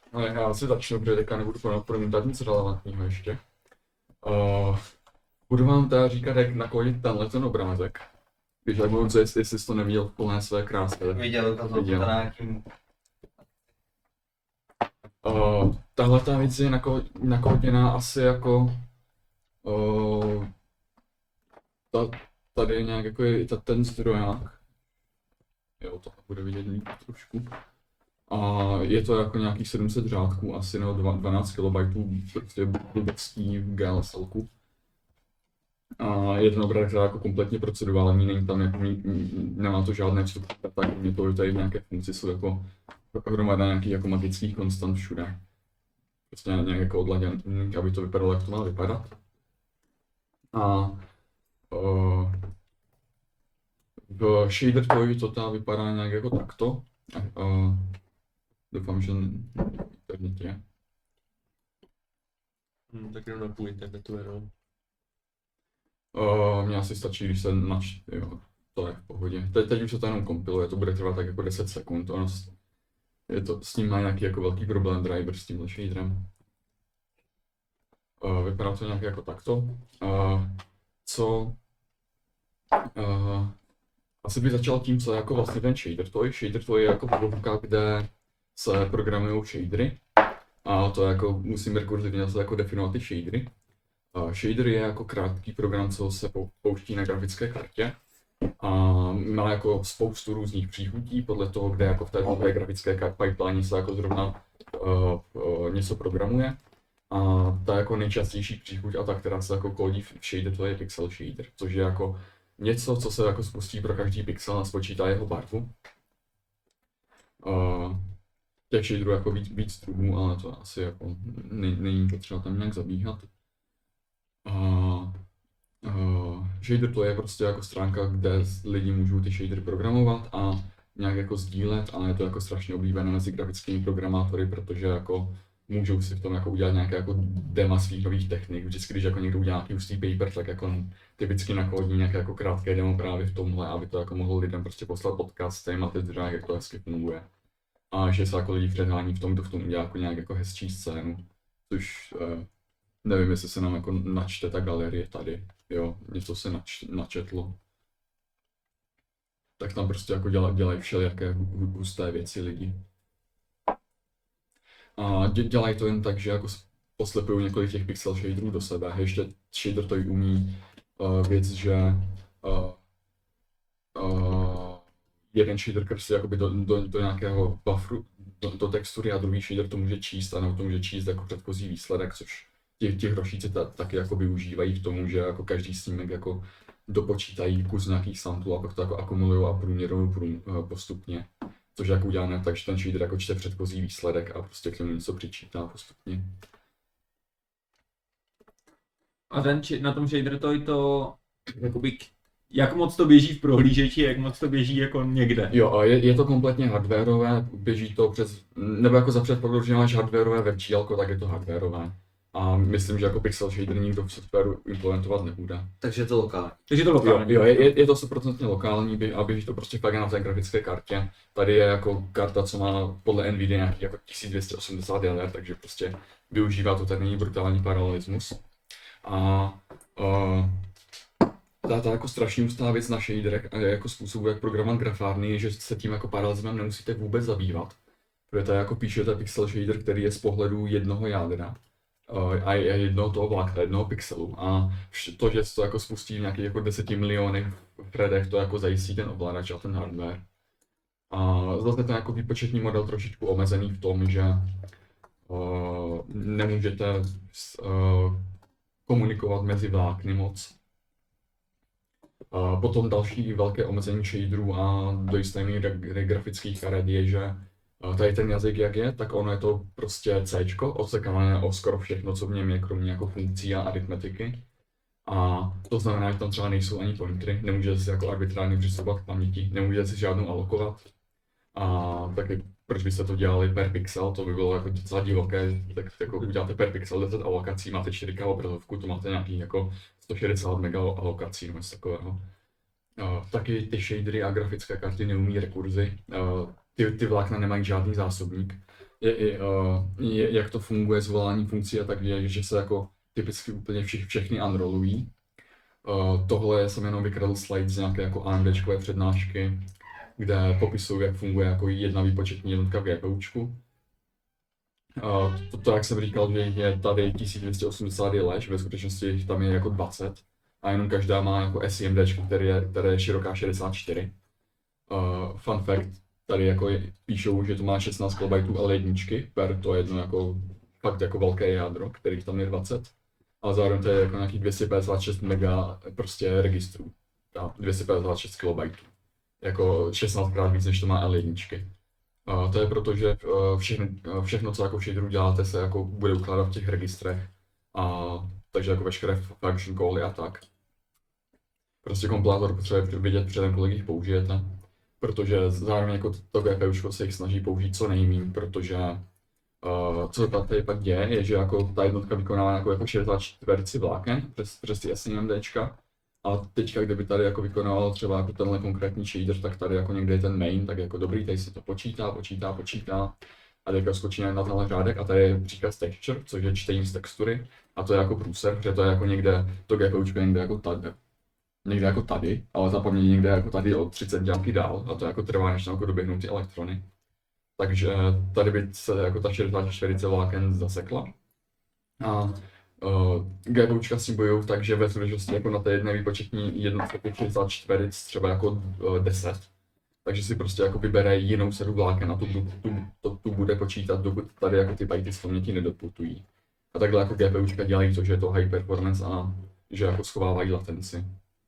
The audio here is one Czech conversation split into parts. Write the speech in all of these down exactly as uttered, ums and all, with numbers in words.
Ale já asi začnu, protože teďka nebudu promítat nic relevantního ještě. Uh, budu vám teda říkat, jak nakodit tenhle ten obrázek. Když tak budu co, jestli jsi to neviděl v plné své krásě. Viděl, ukázal to Viděl. na nějakým... Uh, tahle ta věc je nako, nakoděná asi jako... Uh, ta, tady je nějak jako je ta, ten zdroják. Jo, to bude vidět líp trošku. A je to jako nějakých sedm set řádků, asi nebo dvanáct kilobajtů prostě blbostí v G L S L-ku. A je ten obrázek jako kompletně procedurální, není tam jako, nemá to žádné vstupy, tak mě to tady v nějaké funkci jsou jako hromada nějakých jako magických konstant všude. Prostě nějak jako odladěn, aby to vypadalo, jak to má vypadat. A uh, v shader toy to ta vypadá nějak jako takto. Uh, doufám, že internet je. Hmm, tak jenom na půl internetu jenom. Uh, mně asi stačí, když se nač... jo, to je v pohodě. Teď, teď už se to jenom kompiluje, to bude trvat tak jako deset sekund. Ono s... je to, s ním má nějaký jako velký problém driver s tímhle shaderem. Uh, vypadá to nějak jako takto. Uh, co... Uh, asi bych začal tím, co je jako vlastně ten shader toy. Shader toy je jako podobka, kde se programují shadery. A to jako musím rekurzivně zase jako definovat ty shadery. Uh, shader je jako krátký program, co se pouští na grafické kartě. A má jako spoustu různých příchutí podle toho, kde jako v té nové grafické pipeline se jako zrovna uh, uh, něco programuje. A ta jako nejčastější příchuť a ta, která se jako kódí v shader, to je pixel shader, což je jako něco, co se jako spustí pro každý pixel a spočítá jeho barvu. Uh, těch shaderů jako víc, víc druhů, ale to asi jako není potřeba tam nějak zabíhat. Uh, uh, shader to je prostě jako stránka, kde lidi můžou ty shadery programovat a nějak jako sdílet, ale je to jako strašně oblíbené mezi grafickými programátory, protože jako můžou si v tom jako udělat nějaké jako dema svých nových technik. Vždycky, když jako někdo udělá nějaký hustý paper, tak jako typicky nakódí nějaké jako krátké demo právě v tomhle, aby to jako mohl lidem prostě poslat podcastem a ty zdroje, jak to hezky funguje. A že se jako lidi předhání v tom, kdo v tom udělá jako nějak jako hezčí scénu. Což eh, nevím, jestli se nám jako načte ta galerie tady. Jo, něco se nač, načetlo. Tak tam prostě jako dělají dělaj všelijaké husté věci lidi. A dělají to jen tak, že jako poslepují několik těch pixel shaderů do sebe. Ještě shader to umí uh, věc, že uh, uh, jeden shader krsí jakoby do, do, do nějakého bufferu, do, do textury a druhý shader to může číst a nebo to může číst jako předchozí výsledek, což těch, těch rošíci ta, taky jako využívají k tomu, že jako každý snímek jako dopočítají kus nějakých samplů a pak to jako akumulují a průměrují prům, uh, postupně. Což je jako udělané tak, že ten shader jako čte předchozí výsledek a prostě k němu něco přičítá postupně. A ten, na tom shader to je to, jakoby, jak moc to běží v prohlížeči, jak moc to běží jako někde? Jo, a je, je to kompletně hardwareové, běží to přes, nebo jako za předpokladu, že máš hardwareové webčílko, tak je to hardwareové. A myslím, že jako pixel shader nikdo v softwaru implementovat nebude. Takže je to lokální. Takže to lokální. Jo, jo je, je to sto procent lokální a běží to prostě fakt na té grafické kartě. Tady je jako karta, co má podle Nvidia nějaký jako tisíc dvě stě osmdesát jader, takže prostě využívá to tak není brutální paralelismus. A uh, ta, ta jako strašně hustá věc na shaderech a jako způsobu, jak programovat grafárny, je, že se tím jako paralelismem nemusíte vůbec zabývat. Protože to jako píšete pixel shader, který je z pohledu jednoho jádra. A je jednoho toho vlákna, jednoho pixelu a to, že se to jako spustí v nějakých jako deseti milionech threadech, to jako zajistí ten ovladač a ten hardware. A zase ten jako výpočetní model trošičku omezený v tom, že uh, nemůžete uh, komunikovat mezi vlákny moc. Uh, potom další velké omezení shaderů a do jisté míry grafických karet je, že tady ten jazyk jak je, tak ono je to prostě C, odsekané o skoro všechno, co v něm je, kromě jako funkcí a aritmetiky. A to znamená, že tam třeba nejsou ani pointery, nemůžete si jako arbitrárně přistupovat k paměti, nemůžete si žádnou alokovat. A taky proč byste to dělali per pixel, to by bylo jako docela divoké, tak jako uděláte per pixel deset alokací, máte čtyři ká obrazovku, to máte nějaký jako sto šedesát mega alokací nebo něco takového. Uh, taky ty shadery a grafické karty neumí rekurzy. Uh, Ty, ty vlákna nemají žádný zásobník, je, je, uh, je, jak to funguje s voláním funkcí a tak, je, že se jako typicky úplně vše, všechny unrollují. Uh, tohle jsem jenom vykradl slide z nějaké jako AMDčkové přednášky, kde popisují, jak funguje jako jedna výpočetní jednotka v GPUčku. Uh, to, to, jak jsem říkal, že je tady tisíc dvě stě osmdesát je lež, ve skutečnosti tam je jako dvacet. A jenom každá má jako SIMDčko, které je, které je široká šedesát čtyři. Uh, fun fact, tady jako je, píšou, že to má šestnáct kilobajtů L jedna per to jedno jako fakt jako velké jádro, kterých tam je dvacet. A zároveň to je jako nějakých dvě stě padesát šest mega prostě registrů. A dvě stě padesát šest kilobajtů. Jako šestnáctkrát víc, než to má L jedna. Uh, to je proto, že uh, všechno, uh, všechno, co jako shaderu děláte, se jako bude ukládat v těch registrech. A takže jako veškeré function cally a tak. Prostě kompilátor potřebuje vědět předem, kolik jich použijete. Protože zároveň jako to GPUčko se jich snaží použít co nejméně, protože uh, co tady pak děje, je, že jako ta jednotka vykonává jako, jako šedesát čtyři vláken přes, přes ty SIMDčka. A teďka, kdyby tady jako vykonával třeba jako tenhle konkrétní shader, tak tady jako někde je ten main, tak jako dobrý, tady si to počítá, počítá, počítá. A teďka skočí na tenhle řádek a tady je příkaz texture, což je čtení z textury. A to je jako průser, protože to je jako někde, to GPUčko je někde jako tady. Někde jako tady, ale zapomnění někde jako tady o třicet dělky dál a to jako trvá, než tam jako doběhnou ty elektrony. Takže tady by se jako ta šedesát čtyři vláken zasekla. A uh, GPUčka s tím bojují tak, že ve skutečnosti jako na té jedné výpočetní jednotce šedesát čtyři třeba jako uh, deset. Takže si prostě jako vybere jinou sadu vláken a tu, tu, tu, tu bude počítat, dokud tady jako ty byty z paměti nedoputují. A takhle jako GPUčka dělají to, že je to high performance a že jako schovávají latenci.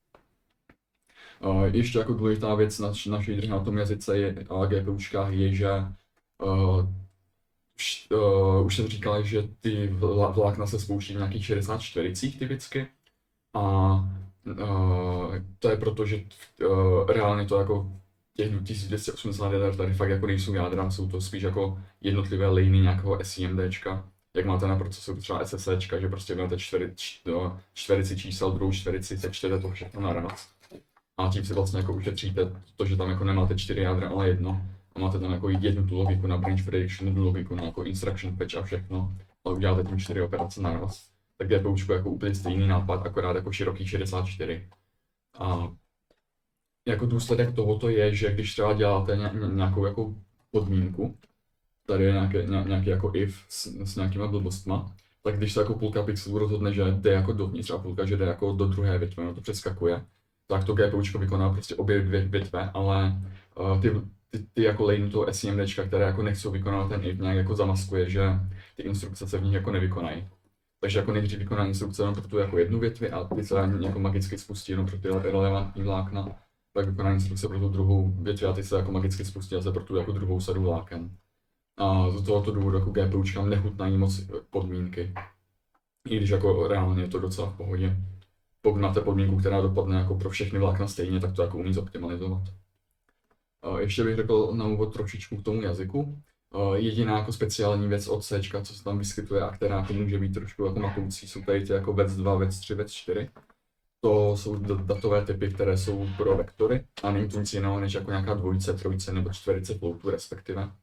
Uh, ještě jako důležitá věc na, na shaderech na tom jazyce je, a GPUčkách je, že uh, už, uh, už jsem říkal, že ty vlákna se spouští v nějakých šedesát čtyřicích typicky. A uh, to je proto, že uh, reálně to jako těch tisíc dvě stě osmdesát jader tady fakt jako nejsou jádra, jsou to spíš jako jednotlivé liney nějakého SIMDčka. Jak máte na procesoru třeba SSCčka, že prostě máte čtyři, čtyřici čísel, druhou čtyřici, sečtete to všechno naraz. A tím si vlastně jako ušetříte to, že tam jako nemáte čtyři jádra, ale jedno. A máte tam jako jednu tu logiku na branch prediction, jednu logiku na jako instruction fetch a všechno. Ale uděláte tím čtyři operace naraz. Tak GPUčko jako úplně stejný nápad, akorát jako široký šedesát čtyři. A jako důsledek tohoto je, že když třeba děláte ně, nějakou jako podmínku, tady je nějaké, ně, nějaký jako if s, s nějakýma blbostma, tak když se jako půlka pixelů rozhodne, že jde jako dovnitř a půlka, že jde jako do druhé větve, no to přeskakuje, tak to GPUčko vykoná prostě obě dvě větve, ale uh, ty, ty, ty jako lane toho SIMDčka, které jako nechcou vykonávat ten if, nějak jako zamaskuje, že ty instrukce se v nich jako nevykonají. Takže jako nejdřív vykoná instrukce jenom pro tu jako jednu větvi a ty se jako magicky spustí jenom pro ty relevantní vlákna, pak vykoná instrukce pro tu druhou větvi a ty se jako magicky spustí zase pro tu jako druhou sadu vláken. A z tohoto důvodu jako GPUčkám nechutnají moc podmínky. I když jako reálně je to docela v pohodě. Pokud máte podmínku, která dopadne jako pro všechny vlákna stejně, tak to jako umí zoptimalizovat. Ještě bych řekl na úvod trošičku k tomu jazyku. Jediná jako speciální věc od C, co se tam vyskytuje a která jako může být trošku jako matoucí, jsou tady ty jako vec dva, vec tři, vec čtyři. To jsou datové typy, které jsou pro vektory a není to nic jiného než jako nějaká dvojice, trojice nebo čtverice floatů respektive.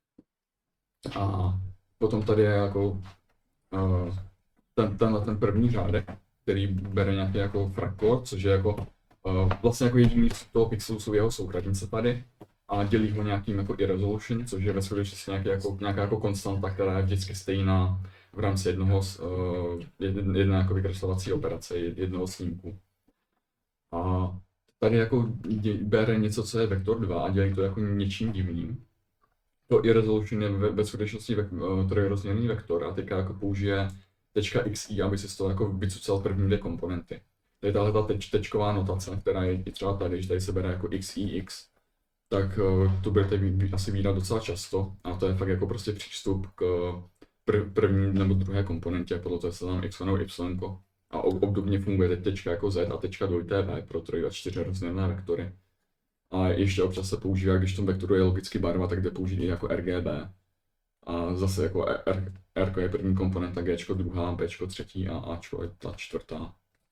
A potom tady je jako uh, ten, tenhle ten první řádek, který bere nějaký jako frakor, což je jako uh, vlastně jako jediný z toho pixelu jsou jeho souřadnice tady a dělí ho nějakým jako irresolution, což je ve skutečnosti nějaký jako, nějaká jako konstanta, která je vždycky stejná v rámci jednoho uh, jedné, jedné jako vykreslovací operace, jednoho snímku. A tady jako bere něco, co je vektor dva a dělí to jako něčím divným. To irresolution je ve, ve skutečnosti uh, trojrozměrný vektor a teďka jako použije .xi, aby si z toho jako vycucal první dvě komponenty. Tady tahle ta teč, tečková notace, která je i třeba tady, že tady se bere jako xix, tak uh, to budete asi vídat docela často a to je fakt jako prostě přístup k prv, první nebo druhé komponentě, podle toho se tam x nebo y. A obdobně funguje teď tečka jako z a tečka dvojité v pro troj a čtyři rozměrné vektory. A ještě občas se používá, když v tom vektoru je logicky barva, tak jde použít i jako R G B. A zase jako R, R je první komponenta, G druhá, B třetí a A je ta čtvrtá.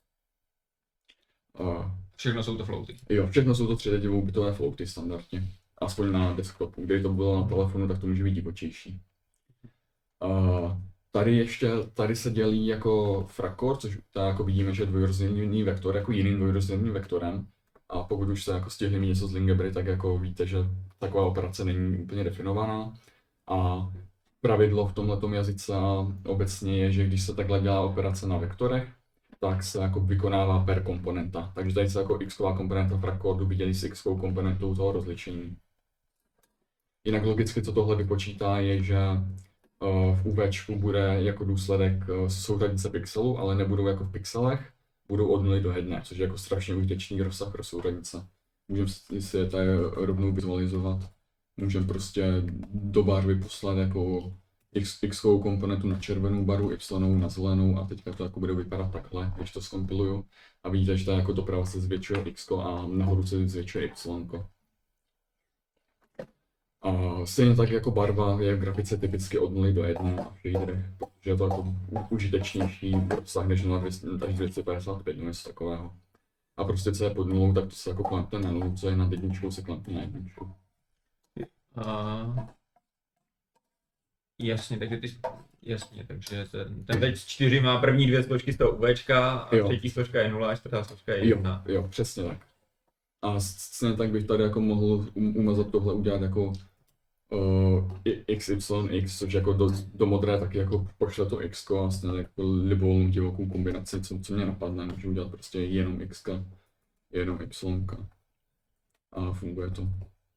Uh, Všechno jsou to floaty. Jo, všechno jsou to tři D bitové floaty standardně. Aspoň na desktopu. Kdyby to bylo na telefonu, tak to může být divočejší. Uh, tady ještě, tady se dělí jako frakor, což tady jako vidíme, že je dvojrozměrný vektor jako jiným dvojrozměrným vektorem. A pokud už se jako stihli mít něco z Lingebry, tak jako víte, že taková operace není úplně definovaná. A pravidlo v tomhletom jazyce obecně je, že když se takhle dělá operace na vektorech, tak se jako vykonává per komponenta. Takže tady se jako x-ková komponenta frakordu vydělí s x-kovou komponentou toho rozlišení. Jinak logicky, co tohle vypočítá, je, že v UVčku bude jako důsledek souřadnice pixelů, ale nebudou jako v pixelech, budou od nuly do jedné, což je jako strašně užitečný rozsah pro souřadnice. Můžeme si je tady rovnou vizualizovat. Můžeme prostě do barvy poslat jako x, x-kovou komponentu na červenou barvu, y na zelenou a teďka to jako bude vypadat takhle, když to zkompiluju. A vidíte, že to jako doprava se zvětšuje x a nahoru se zvětšuje y. A stejně tak jako barva je v grafice typicky od nuly do jedné a v shaderech, protože je to jako užitečnější rozsah než nula až dvě stě padesát pět, nebo něco takového. A prostě co je pod nulou, tak to se jako klampe na nulu, co je nad jedničkou, se klampe na jedničku. A... Jasně, takže ty, jasně, takže ten, ten teď z čtyři má první dvě složky z toho UVčka a Jo. třetí složka je nula a čtvrtá složka je Jo, jedna. jo, přesně tak. A stejně tak bych tady jako mohl um, umazat tohle udělat jako uh, x y x, což jako do, do modré taky jako pošle to x a stejně jako libovolnou divokou kombinaci, co, co mě napadne, můžu udělat prostě jenom x, jenom y a funguje to.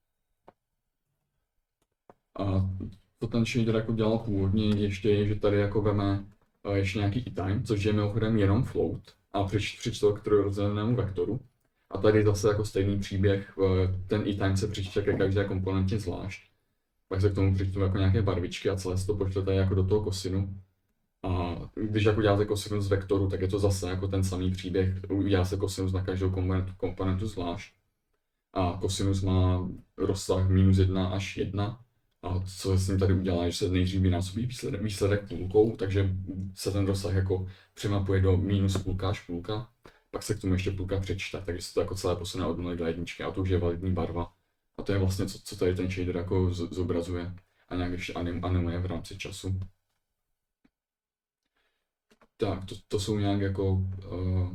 A to ten shader jako dělal původně ještě je, že tady jako veme uh, ještě nějaký e-time, což je mimochodem jenom float a přič, přičte k trojrozdělenému vektoru. A tady zase jako stejný příběh, ten e-time se přičte ke každé komponentě zvlášť. Pak se k tomu přičtou jako nějaké barvičky a celé se to pošlete jako do toho kosinu. A když jako děláte kosinus z vektoru, tak je to zase jako ten samý příběh, udělá se kosinus na každou komponentu, komponentu zvlášť. A kosinus má rozsah minus jedna až jedna. A co se s ním tady udělá, že se nejdřív vynásobí výsledek, výsledek půlkou, takže se ten rozsah jako přemapuje do minus půlka až půlka. Pak se k tomu ještě půlka přečte, takže se to jako celé posune od nuly do jedničky a to už je validní barva. A to je vlastně, co, co tady ten shader jako z, zobrazuje a nějak ještě anim, animuje v rámci času. Tak, to, to jsou nějak jako uh,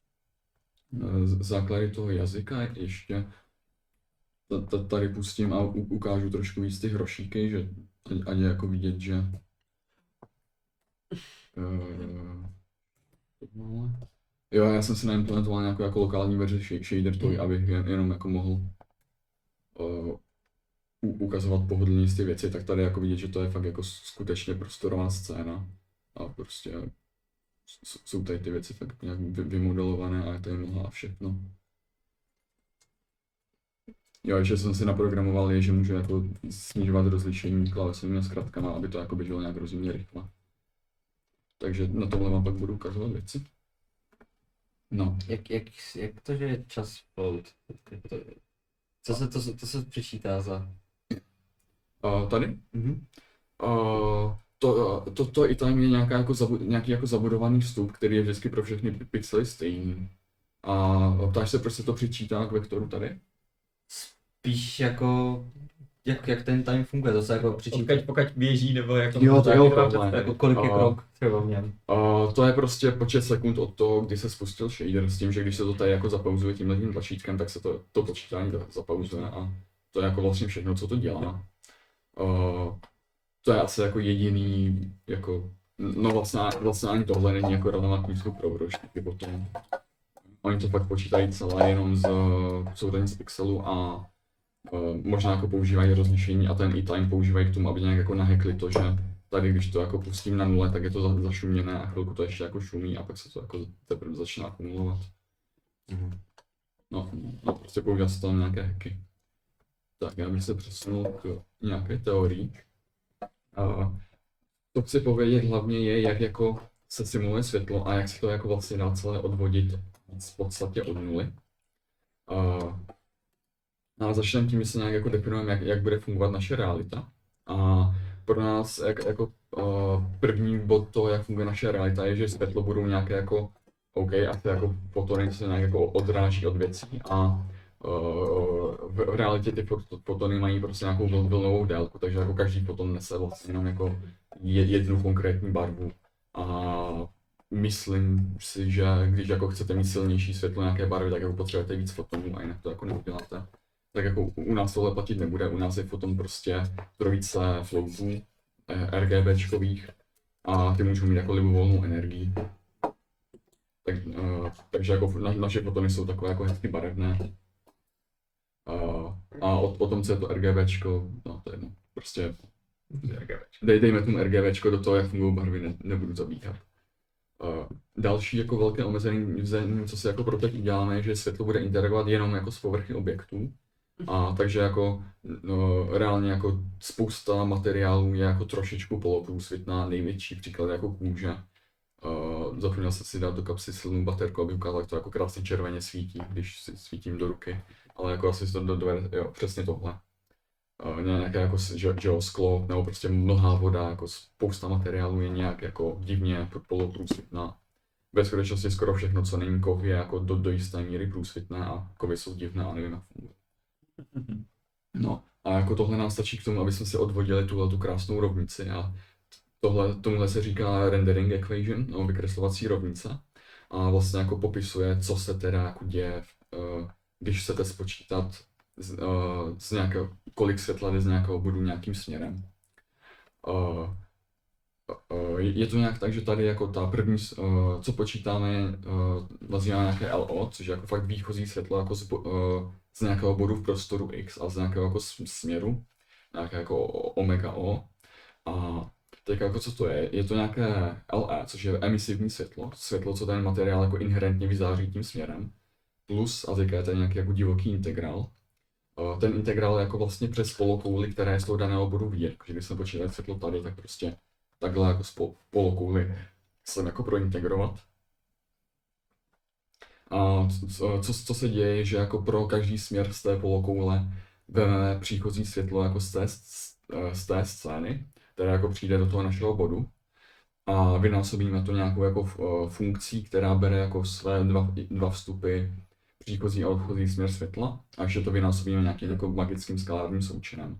základy toho jazyka. Ještě tady pustím a u, ukážu trošku víc ty hrošíky, že ať je jako vidět, že uh, jo, já jsem si naimplementoval nějakou jako lokální verzi shader toy, abych jen, jenom jako mohl uh, ukazovat pohodlně ty věci, tak tady jako vidět, že to je fakt jako skutečně prostorová scéna a prostě jsou tady ty věci tak nějak vymodelované a je tady mlha a všechno. Jo, ještě jsem si naprogramoval je, že můžu jako snižovat rozlišení klávesovými a zkratkama, aby to jako běželo nějak rozumně rychle. Takže na tomhle vám pak budu ukazovat věci. No. Jak, jak, jak to, že je čas float? Co se to, to se přečítá za? Uh, tady? Mhm. Uh, to, to, to i tam je nějaká jako zabu, nějaký jako zabudovaný vstup, který je vždycky pro všechny pixely stejný. A ptáš se, proč se to přičítá k vektoru tady? Spíš jako, jak, jak ten time funguje, to se jako přečítá. Pokud, pokud běží nebo jako... Jo, to jo, jako, jako kolik je A- krok třeba v něm. Uh, to je prostě počet sekund od toho, kdy se spustil shader, s tím, že když se to tady jako zapauzuje tímhle tím tlačítkem, tak se to, to počítání zapauzuje a to je jako vlastně všechno, co to dělá. Uh, to je asi jako jediný, jako, no vlastně, vlastně ani tohle není jako relevantní vstup pro brožníky potom. Oni to pak počítají celé jenom z souřadnic pixelů a uh, možná jako používají rozlišení a ten e-time používají k tomu, aby nějak jako nahackli to, že tady když to jako pustím na nule, tak je to za, zašuměné a chvilku to ještě jako šumí a pak se to jako teprve začíná akumulovat. Mhm. No, no prostě používá se tam nějaké hacky. Tak já bych se přesunul k nějaké teorii. Uh, to chci povědět hlavně je, jak jako se simuluje světlo a jak se to jako vlastně dá celé odvodit v podstatě od nuly. Uh, a začneme tím, že se nějak jako definujeme, jak, jak bude fungovat naše realita. A pro nás jak, jako uh, první bod toho, jak funguje naše realita, je, že světlo budou nějaké jako OK, asi jako fotony se nějak jako odráží od věcí a uh, v, v realitě ty fotony mají prostě nějakou vl, vlnovou délku, takže jako každý foton nese vlastně jenom jako je- jednu konkrétní barvu. A myslím si, že když jako chcete mít silnější světlo nějaké barvy, tak jako potřebujete víc fotonů a jinak to jako neuděláte. Tak jako u u nás tohle platit nebude, u nás je foton prostě trojice floatů eh, RGBčkových a ty můžou mít jako libovolnou energii. Tak, uh, takže jako na, naše fotony jsou takové jako hezky barevné. Uh, a o, o tom, co je to RGBčko, no to je jedno. Prostě dej, dejme tomu RGBčko do toho, jak fungují barvy, ne, nebudu zabíhat. Uh, další jako velké omezení, co si jako pro teď uděláme, je, že světlo bude interagovat jenom jako s povrchy objektů. A takže jako no, reálně jako spousta materiálů je jako trošičku poloprůsvitná, největší příklad jako kůže. Uh, zapomněl jsem si dát do kapsy silnou baterku, aby ukázal, jak to jako krásně červeně svítí, když si svítím do ruky. Ale jako asi si to dovede, jo, přesně tohle. Uh, nějaké jako že, že jo, sklo, nebo prostě mnohá voda, jako spousta materiálů je nějak jako divně poloprůsvitná. Ve skutečnosti skoro všechno, co není kov, je jako do, do jisté míry průsvitné a kovy jsou divné a nevím, jak fungují. No a jako tohle nám stačí k tomu, aby jsme si odvodili tuhle tu krásnou rovnici a tohle, tomuhle se říká rendering equation, no, vykreslovací rovnice a vlastně jako popisuje, co se teda jako děje, uh, když chcete spočítat z, uh, z nějakého, kolik světla jde z nějakého bodu nějakým směrem. Uh, uh, je to nějak tak, že tady jako ta první, uh, co počítáme, uh, nazýváme nějaké L O, což je jako fakt výchozí světlo jako z, uh, z nějakého bodu v prostoru X a z nějakého jako směru, nějaké jako omega O. A teď jako co to je? Je to nějaké L E, což je emisivní světlo, světlo, co ten materiál jako inherentně vyzáří tím směrem, plus, a teďka je to nějaký jako divoký integrál. Ten integrál je jako vlastně přes polokouli, které je z toho daného bodu vidět. Když jsme počítali světlo tady, tak prostě takhle jako z polokouli se jako prointegrovat. A co, co, co se děje, je, že jako pro každý směr z té polokoule vezmeme příchozí světlo jako z té, z té scény, která jako přijde do toho našeho bodu a vynásobíme to nějakou jako funkcí, která bere jako své dva, dva vstupy příchozí a odchozí směr světla a ještě to vynásobíme nějakým jako magickým skalárním součinem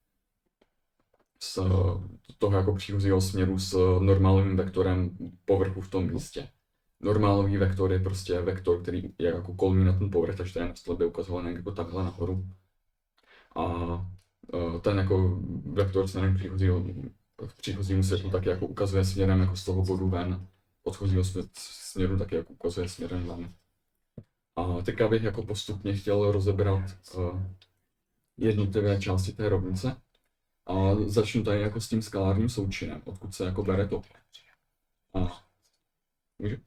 z toho jako příchozího směru s normálním vektorem povrchu v tom místě. Normálový vektor je prostě vektor, který je jako kolmý na ten povrch, takže ten na stole ukazoval jako takhle nahoru. A ten jako vektor směrem příchozího, příchozímu světlu taky jako ukazuje směrem jako z toho bodu ven, odchozího směru taky jako ukazuje směrem ven. A teďka bych jako postupně chtěl rozebrat uh, jednotlivé části té rovnice. A začnu tady jako s tím skalárním součinem, odkud se jako bere to. A můžu?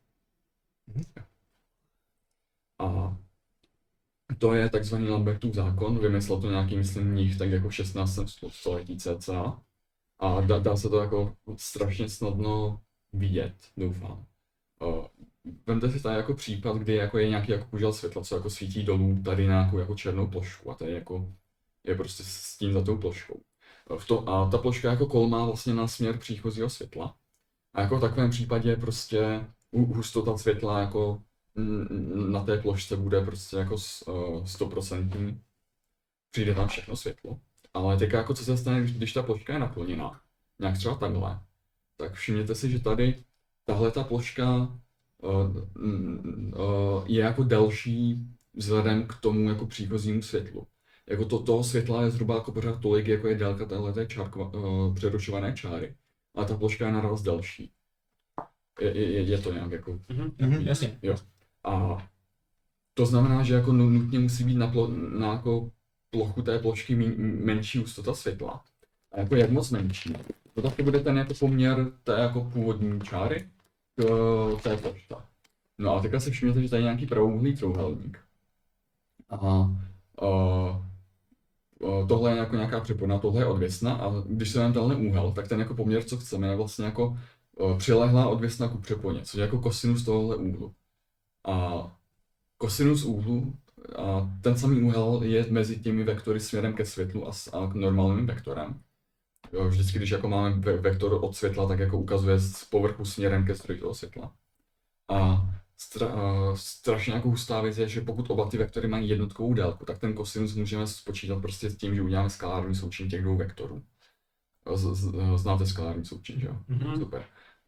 A to je takzvaný Lambertův zákon, vymyslel to nějaký, myslím, mních tak jako v šestnáctém století cca. A dá, dá se to jako strašně snadno vidět, doufám. Uh, Vemte si tady jako případ, kdy jako je nějaký jako kužel světla, co jako svítí dolů tady na nějakou jako černou plošku a to je jako je prostě stín za tou ploškou. V to, a ta ploška jako kolmá vlastně na směr příchozího světla. A jako v takovém případě prostě hustota světla jako na té plošce bude prostě jako sto procent. Přijde tam všechno světlo. Ale teď jako co se stane, když, když ta ploška je naplněná, nějak třeba takhle, tak všimněte si, že tady tahle ta ploška Uh, uh, je jako delší vzhledem k tomu jako příchozímu světlu. Jako to, toho světla je zhruba jako pořád tolik, jako je délka téhleté uh, přerušované čáry, ale ta ploška je naraz delší. Je, je, je to nějak jako... Mm-hmm, jasně. Jo. A to znamená, že jako nutně musí být na, plo, na jako plochu té plošky menší hustota světla. A jako jak moc menší? To taky bude ten jako poměr té jako původní čáry k té plošce. No a teďka se všimněte, že tady je nějaký pravouhlý trouhelník. A uh, uh, tohle je jako nějaká přepona, tohle je odvěsna a když se nám tenhle úhel, tak ten jako poměr, co chceme, je vlastně jako uh, přilehlá odvěsna ku přeponě, což je jako kosinus tohohle úhlu. A kosinus úhlu, a ten samý úhel je mezi těmi vektory směrem ke světlu a, a k normálním vektorem. Vždycky, když jako máme vektor od světla, tak jako ukazuje z povrchu směrem ke zdroji toho světla. A stra, uh, strašně jako hustá věc je, že pokud oba ty vektory mají jednotkovou délku, tak ten kosinus můžeme spočítat prostě s tím, že uděláme skalární součin těch dvou vektorů. Z, z, znáte skalární součin, že jo? Mhm. Super.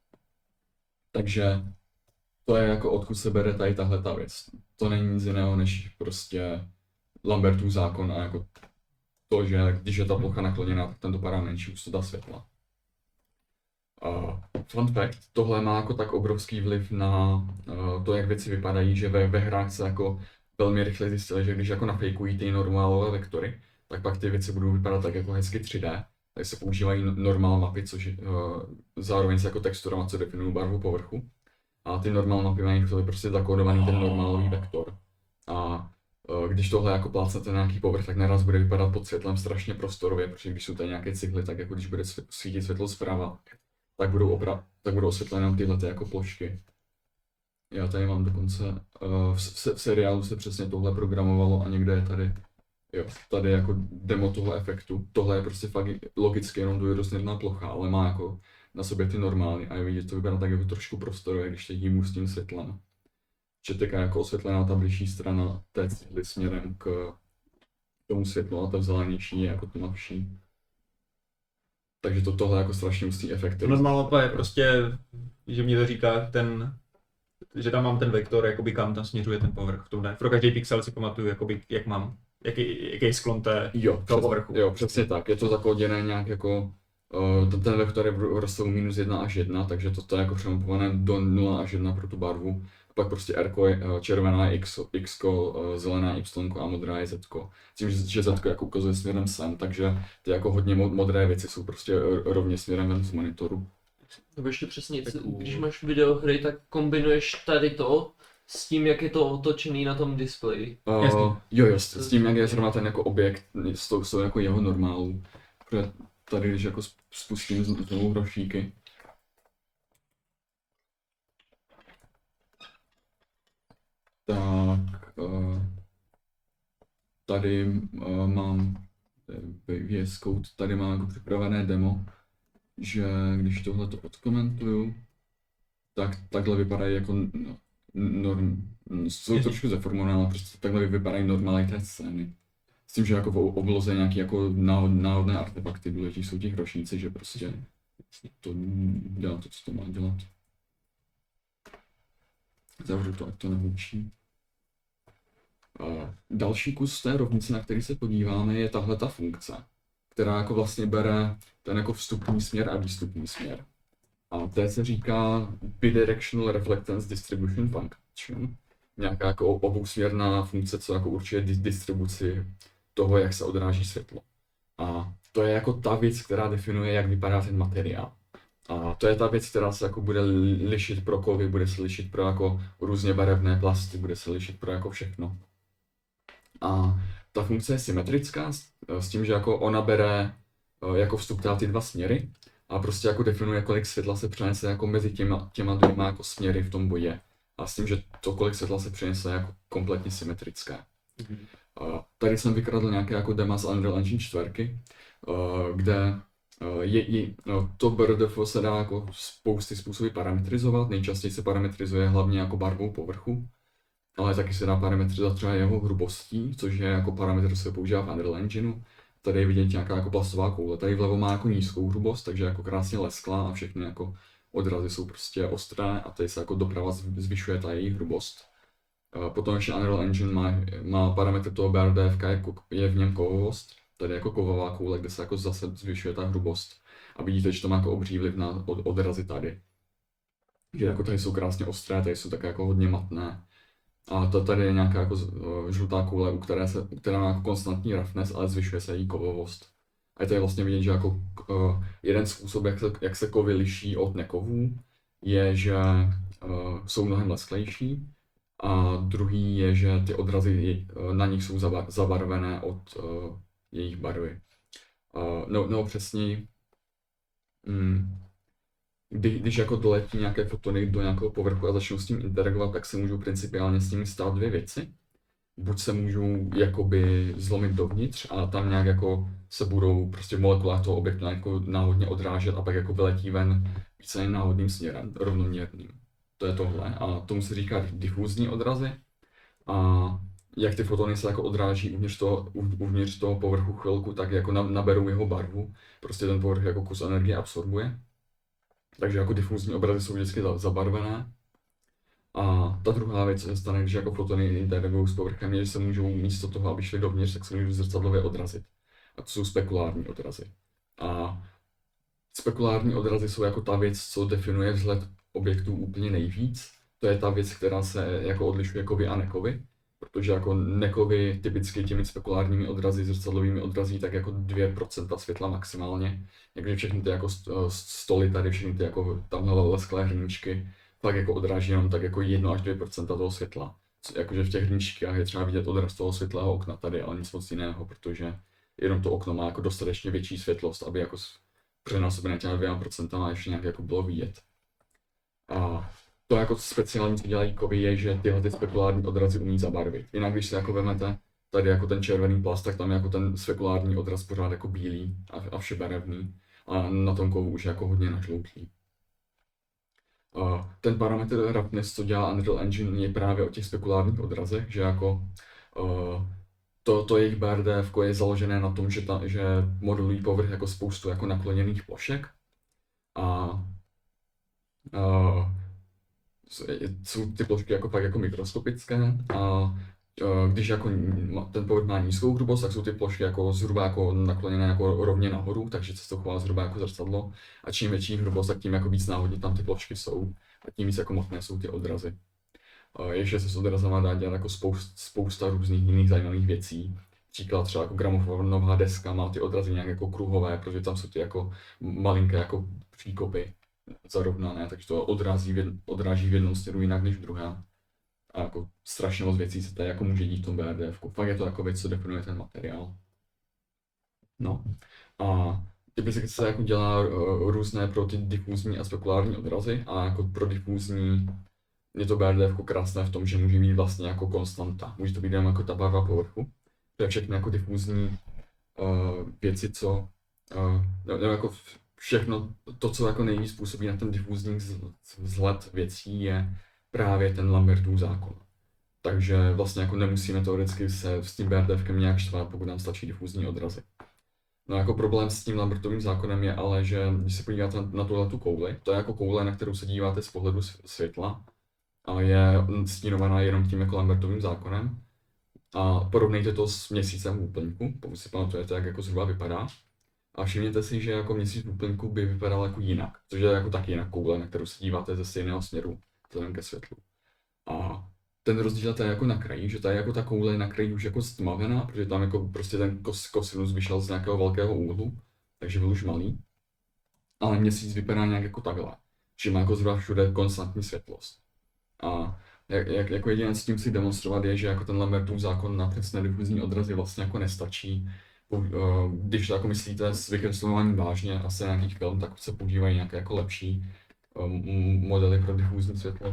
Takže to je jako odkud se bere tady tahle ta věc. To není nic jiného než prostě Lambertův zákon a jako to, že když je ta plocha nakloněná, tak ten dopadá menší hustota světla. Uh, fun fact, tohle má jako tak obrovský vliv na uh, to, jak věci vypadají, že ve, ve hrách se jako velmi rychle zjistili, že když jako nafejkují ty normálové vektory, tak pak ty věci budou vypadat tak jako hezky tři dé. Tak se používají normál mapy, což je, uh, zároveň se jako texturama, co definují barvu povrchu. A ty normál mapy mají v sobě prostě zakódovaný ten normálový vektor. A uh, když tohle jako plácnete na nějaký povrch, tak naraz bude vypadat pod světlem strašně prostorově, protože když jsou tady nějaké cihly, tak jako když bude svítit světlo zprava, tak budou, opra- tak budou osvětlené jenom tyhle ty jako plošky. Já tady mám dokonce, uh, v, v, v seriálu se přesně tohle programovalo a někde je tady, jo, tady jako demo toho efektu. Tohle je prostě fakt logicky jenom dvojdrozměrná plocha, ale má jako na sobě ty normály a je vidět, to vypadá tak jako trošku prostorově, když teď jímu s tím světlem. Že teďka jako osvětlená ta bližší strana té cihly směrem k tomu světlu a ta vzdálenější je jako tmavší. Takže to tohle jako strašně hustý efekt. Normální mapa je prostě, že mě to říká ten, že tam mám ten vektor, jakoby kam tam směřuje ten povrch. V tomhle. Pro každý pixel si pamatuju, jakoby, jak mám, jaký, jaký je sklon té, jo, toho přes, povrchu. Jo, přesně tak. Je to zakóděné nějak jako, uh, ten, ten vektor je v rozsahu minus jedna až jedna, takže to, to je jako přemapované do nula až jedna pro tu barvu. A pak prostě R je uh, červená je X, X uh, zelená je Y a modrá je Z. Tím, že, že Z jako ukazuje směrem sem, takže ty jako hodně modré věci jsou prostě rovně směrem ven z monitoru. Nebo ještě přesně, Tak co- u- když máš videohry, tak kombinuješ tady to s tím, jak je to otočený na tom displeji. Uh, Jasně. jo, jo, s, s tím, jak je zrovna ten jako objekt, s tou, s tou jako jeho normálů. Protože tady, když jako sp- spustím z- znovu hrošíky, tak uh, tady uh, mám V S Code, tady mám jako připravené demo, že když tohle to odkomentuju, tak takhle vypadají jako no, norm, jsou Jasně. trošku zeformované, ale prostě takhle vypadají normální té scény. S tím, že jako v obloze nějaký jako náhod, náhodné artefakty důležitý jsou ti hrošníci, že prostě to dělá to, co to má dělat. Zavřu to, ať to nehučí. Další kus té rovnice, na který se podíváme, je tahle ta funkce, která jako vlastně bere ten jako vstupní směr a výstupní směr. A té se říká bidirectional reflectance distribution function. Nějaká jako obousměrná funkce, co jako určuje di- distribuci toho, jak se odráží světlo. A to je jako ta věc, která definuje, jak vypadá ten materiál. A to je ta věc, která se jako bude lišit pro kovy, bude se lišit pro jako různě barevné plasty, bude se lišit pro jako všechno. A ta funkce je symetrická s, s tím, že jako ona bere jako vstup ty dva směry a prostě jako definuje, kolik světla se přenese jako mezi těma, těma dvěma jako směry v tom bodě. A s tím, že to, kolik světla se přenese, je jako kompletně symetrické. Mhm. Uh, tady jsem vykradl nějaké jako dema z Unreal Engine čtyři, uh, kde uh, je, je, no, to B R D F se dá jako spousty způsoby parametrizovat. Nejčastěji se parametrizuje hlavně jako barvou povrchu, ale taky se dá parametrizovat třeba jeho hrubostí, což je jako parametr, co se používá v Unreal Engineu. Tady je vidět nějaká jako plastová koule. Tady vlevo má jako nízkou hrubost, takže jako krásně lesklá a všechny jako odrazy jsou prostě ostré a tady se jako doprava zvyšuje ta její hrubost. Potom ještě Unreal Engine má, má parametr toho B R D F, je, je v něm kovovost. Tady je jako kovová koule, kde se jako zase zvyšuje ta hrubost. A vidíte, že to má jako obří vliv na od, odrazy tady. Že jako tady jsou krásně ostré, tady jsou také jako hodně matné. A to tady je nějaká jako uh, žlutá koule, u které, se, která má jako konstantní roughness, ale zvyšuje se její kovovost. A je tady vlastně vidět, že jako uh, jeden způsob, jak se, jak se kovy liší od nekovů, je, že uh, jsou mnohem lesklejší. A druhý je, že ty odrazy uh, na nich jsou zabar- zabarvené od uh, jejich barvy. Uh, no, no přesněji, mm, Kdy, když jako doletí nějaké fotony do nějakého povrchu a začnou s tím interagovat, tak se můžou principiálně s nimi stát dvě věci. Buď se můžou jakoby zlomit dovnitř a tam nějak jako se budou prostě v molekulách toho objektu jako náhodně odrážet a pak jako vyletí ven více náhodným směrem, rovnoměrným. To je tohle a tomu se říká difúzní odrazy. A jak ty fotony se jako odráží uvnitř toho, uvnitř toho povrchu chvilku, tak jako naberou jeho barvu. Prostě ten povrch jako kus energie absorbuje. Takže jako difuzní obrazy jsou vždycky zabarvené. A ta druhá věc, co se stane, když jako fotony interagují s povrchem, je, že se můžou místo toho, aby šly dovnitř, tak se můžou zrcadlově odrazit. A to jsou spekulární odrazy. A spekulární odrazy jsou jako ta věc, co definuje vzhled objektů úplně nejvíc. To je ta věc, která se jako odlišuje kovy a nekovy. Protože jako nekovy typicky těmi spekulárními odrazy, zrcadlovými odrazy, tak jako dvě procenta světla maximálně. Takže všechny ty jako stoly tady, všechny ty jako tamhle lesklé hrníčky, tak jako odráží jenom tak jako jedno až dvě procenta toho světla. Jakože v těch hrníčkách je třeba vidět odraz toho světlého okna tady, ale nic moc jiného, protože jenom to okno má jako dostatečně větší světlost, aby jako přenásobené těmi dvěma procentama ještě nějak jako bylo vidět. A to jako speciální, co dělají kovy, je, že tyhle ty spekulární odrazy umí zabarvit. Jinak když si jako vemete tady jako ten červený plast, tak tam je jako ten spekulární odraz pořád jako bílý a, a všebarevný. A na tom kovu už je jako hodně nažloutlý. Uh, ten parametr roughness, co dělá Unreal Engine, je právě o těch spekulárních odrazech, že jako uh, to, to jejich B R D F je založené na tom, že, ta, že modelují povrch jako spoustu jako nakloněných plošek. A uh, jsou ty plošky jako fakt jako mikroskopické a když jako ten povrch má nízkou hrubost, tak jsou ty plošky jako zhruba jako nakloněné jako rovně nahoru, takže se to chová zhruba jako zrcadlo. A čím větší hrubost, tak tím jako víc náhodně tam ty plošky jsou a tím víc jako matné jsou ty odrazy. Ještě se s odrazama dá dělat jako spousta, spousta různých jiných zajímavých věcí. Příklad třeba jako gramofonová deska má ty odrazy nějak jako kruhové, protože tam jsou ty jako malinké jako příkopy zarovnané, takže to odrazí, odráží v jednom směru jinak než v druhém. A jako strašně moc věcí se tady jako může dít v tom B R D F. Fakt je to jako věc, co definuje ten materiál. No. A typicky se jako dělá uh, různé pro ty difuzní a spekulární odrazy a jako pro difuzní je to B R D F krásné v tom, že může být vlastně jako konstanta. Může to být jen jako ta barva povrchu. To je všechny jako difuzní uh, věci, co uh, nebo jako všechno to, co jako nejvíc působí na ten difuzní vzhled věcí, je právě ten Lambertův zákon. Takže vlastně jako nemusíme teoreticky se s tím B R D F kem nějak štvát, pokud nám stačí difuzní odrazy. No jako problém s tím Lambertovým zákonem je ale, že když se podíváte na, na tuhletu kouli, to je jako koule, na kterou se díváte z pohledu světla a je stínovaná jenom tím jako Lambertovým zákonem. A porovnejte to s měsícem v úplňku, pokud si pamatujete, jak jako zhruba vypadá. A všimněte si, že jako měsíc v úplňku by vypadal jako jinak, což je jako taky jinak koule, na kterou se díváte ze stejného směru, vzhledem ke světlu. A ten rozdíl je jako na kraji, že tady jako ta koule je na kraji už jako stmavená, protože tam jako prostě ten kos, kosinus vyšel z nějakého velkého úhlu, takže byl už malý. Ale měsíc vypadá nějak jako takhle, že má jako zhruba všude konstantní světlost. A jak, jak, jako jediné s tím si demonstrovat je, že jako ten Lambertův zákon na přesné difuzní odrazy vlastně jako nestačí. Když to jako myslíte s vykreslováním vážně a se nějakých film, tak se používají nějaké jako lepší um, modely pro difuzní světlo.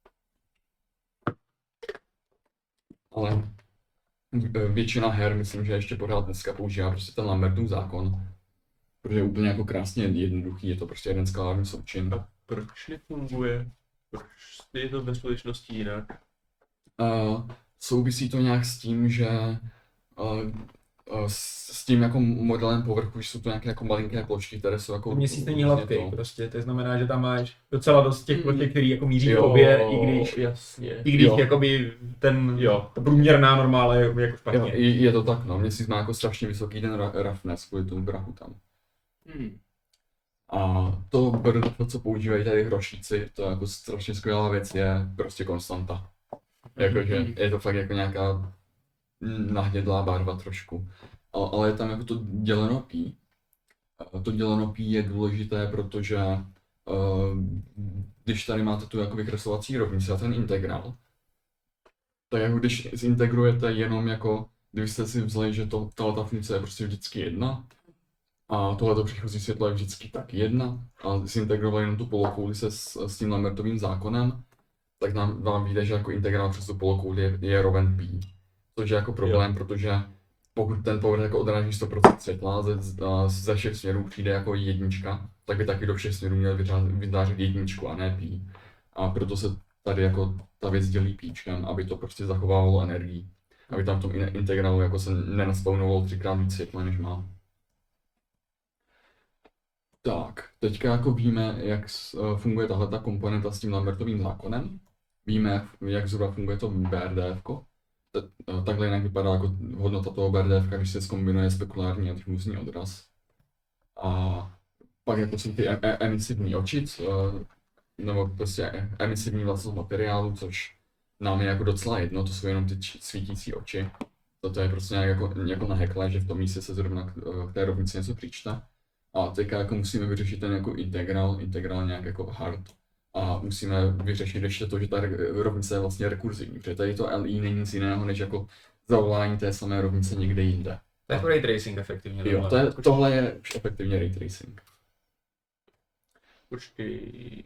Ale většina her, myslím, že ještě pořád dneska používá prostě ten Lambertův zákon, protože je úplně jako krásně jednoduchý, je to prostě jeden skalární součin. A proč nefunguje? Proč je to ve skutečnosti jinak? Uh, souvisí to nějak s tím, že uh, s tím jako modelem povrchu, že jsou to nějaké jako malinké plošky, které jsou jako... Měsíc není hladký, prostě, to znamená, že tam máš docela dost těch plošek, který jako míří Jo, k obě, i když, Jasně. i když Jo. jakoby ten, Jo. ta průměrná normála je jako Jo, špatně. je, je to tak, no. Měsíc má jako strašně vysoký ten ra- roughness kvůli tomu prachu tam. Hmm. A to B R D F, co používají tady hrošíci, to je jako strašně skvělá věc, je prostě konstanta. Jakože je to fakt jako nějaká nahnědlá barva trošku. Ale, ale je tam jako to děleno P. A to děleno P je důležité, protože uh, když tady máte tu jako vykreslovací rovnici a ten integrál, tak jako když zintegrujete jenom jako, kdybyste si vzali, že to, tato funkce je prostě vždycky jedna, a tohleto příchozí světlo je vždycky tak jedna, a zintegrovali jenom tu polokouli se s, s tím Lambertovým zákonem, tak nám, vám vyjde, že jako integrál přes tu polokouli je, je roven P. Což je jako problém, jo. Protože pokud ten povrch jako odráží sto procent světla ze, ze všech směrů přijde jako jednička, tak by taky do všech směrů měl vytvářet jedničku a ne P. A proto se tady jako ta věc dělí píčkem, aby to prostě zachovávalo energii. aby tam v tom in- integrálu jako se nenaspawnovalo třikrát víc světla, než má. Tak, teďka jako víme, jak s- eh, funguje tahle ta komponenta s tím Lambertovým zákonem. Víme, jak zhruba funguje to B R D F ko. Ta- eh, Takhle jinak vypadá jako hodnota toho B R D F ka, když se zkombinuje spekulární a diffuzní odraz. A pak jako jsou ty e- e- emisivní oči, co- eh, nebo prostě e- emisivní vlastnost materiálu, což nám je jako docela jedno, to jsou jenom ty či- svítící oči. To je prostě nějak jako, jako na hekle, že v tom místě se zrovna k, eh, k té rovnici něco přičte. A teďka jako musíme vyřešit ten jako integrál, integrál nějak jako hard. A musíme vyřešit ještě to, že ta re- rovnice je vlastně rekurzivní, protože tady to L I není nic jiného, než jako zavolání té samé rovnice někde jinde. To je jako ray tracing efektivně. Jo, to je, tohle je už efektivně ray tracing. Počkej.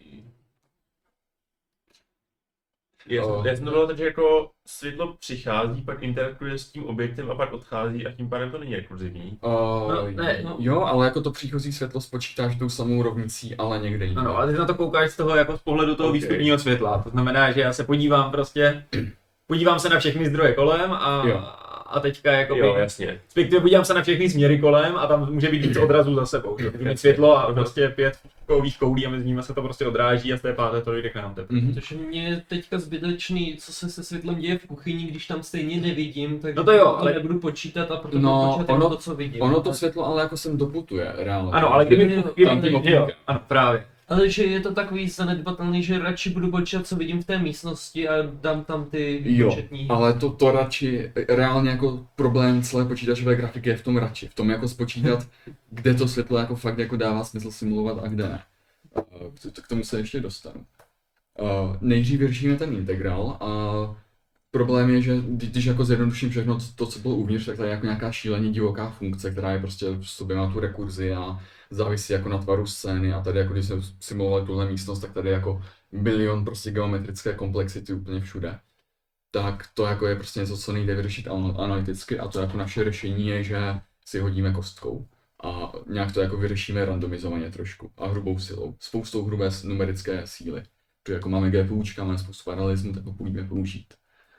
Já, O. já jsem to bylo tak, že jako světlo přichází, pak interaktuje s tím objektem a pak odchází a tím pádem to není rekurzivní. Uh, No, ne, no. Jo, ale jako to příchozí světlo spočítáš tou samou rovnicí, ale někde jinde. Ano, ale ty na to koukáš z toho jako z pohledu toho Okay. výstupního světla. To znamená, že já se podívám prostě, podívám se na všechny zdroje kolem a, Jo. a teďka jako Jo, jasně. respektive podívám se na všechny směry kolem a tam může být víc odrazů za sebou. Že? Může být světlo a prostě pět kových koulí a mezi nimi se to prostě odráží a z té páté to jde k nám teprve. Mhm. Protože mě je teďka zbytečný, co se se světlem děje v kuchyni, když tam stejně nevidím, takže No to jo, to ale- nebudu počítat a proto No, budu počítat jenom ono- to, co vidím. Ono to světlo ale jako sem doputuje, reálně. Ano, ale kdyby, Jo, kdyby, tam tím jo, okýnkem. ano, právě. Ale že je to takový zanedbatelný, že radši budu počítat, co vidím v té místnosti a dám tam ty Jo, výpočetní. ale to, to radši, reálně jako problém celé počítačové grafiky je v tom radši, v tom jako spočítat, kde to světlo jako fakt jako dává smysl simulovat a kde ne. Uh, k- K tomu se ještě dostanu. Uh, Nejdřív vyřešíme ten integrál a problém je, že kdy- když jako zjednoduším všechno to, to, co bylo uvnitř, tak tady je jako nějaká šíleně divoká funkce, která je prostě v sobě má tu rekurzi a závisí jako na tvaru scény a tady jako když jsme simulovali tuhle místnost, tak tady je jako milion prostě geometrické komplexity úplně všude. Tak to jako je prostě něco, co nejde vyřešit ana- analyticky a to jako naše řešení je, že si hodíme kostkou a nějak to jako vyřešíme randomizovaně trošku a hrubou silou, spoustou hrubé s- numerické síly. Protože jako máme GPUčka, máme spoustu paralelismu, tak ho půjdeme použít.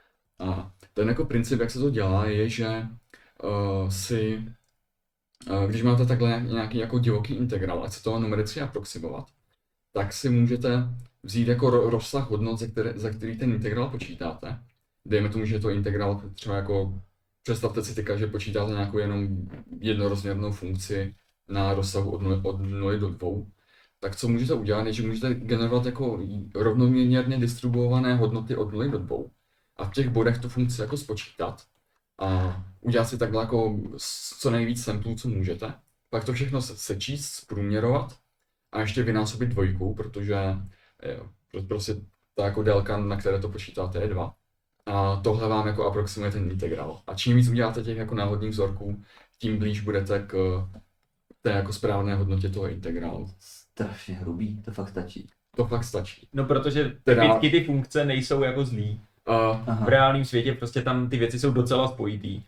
A ten jako princip, jak se to dělá, je, že uh, si, uh, když máte takhle nějak- nějaký jako divoký integrál, ať se to má numericky aproximovat, tak si můžete vzít jako ro- rozsah hodnot, za, které, za který ten integrál počítáte. Dejme tomu, že je to integrál třeba jako, představte si teďka, že počítáte nějakou jenom jednorozměrnou funkci na rozsahu od nuly, od nuly do dvou. Tak co můžete udělat, je, že můžete generovat jako rovnoměrně distribuované hodnoty od nuly do dvou. A v těch bodech tu funkci jako spočítat a udělat si takhle jako s- co nejvíc samplů, co můžete. Pak to všechno se- sečíst, zprůměrovat a ještě vynásobit dvojkou, protože jo, pro- prostě ta jako délka, na které to počítáte, je dva. A tohle vám jako aproximuje ten integrál. A čím víc uděláte těch jako náhodných vzorků, tím blíž budete k té jako správné hodnotě toho integrálu. Strašně hrubý, to fakt stačí. To fakt stačí. No protože Teda- typicky ty funkce nejsou jako zlý. Uh, Aha. V reálném světě prostě tam ty věci jsou docela spojitý.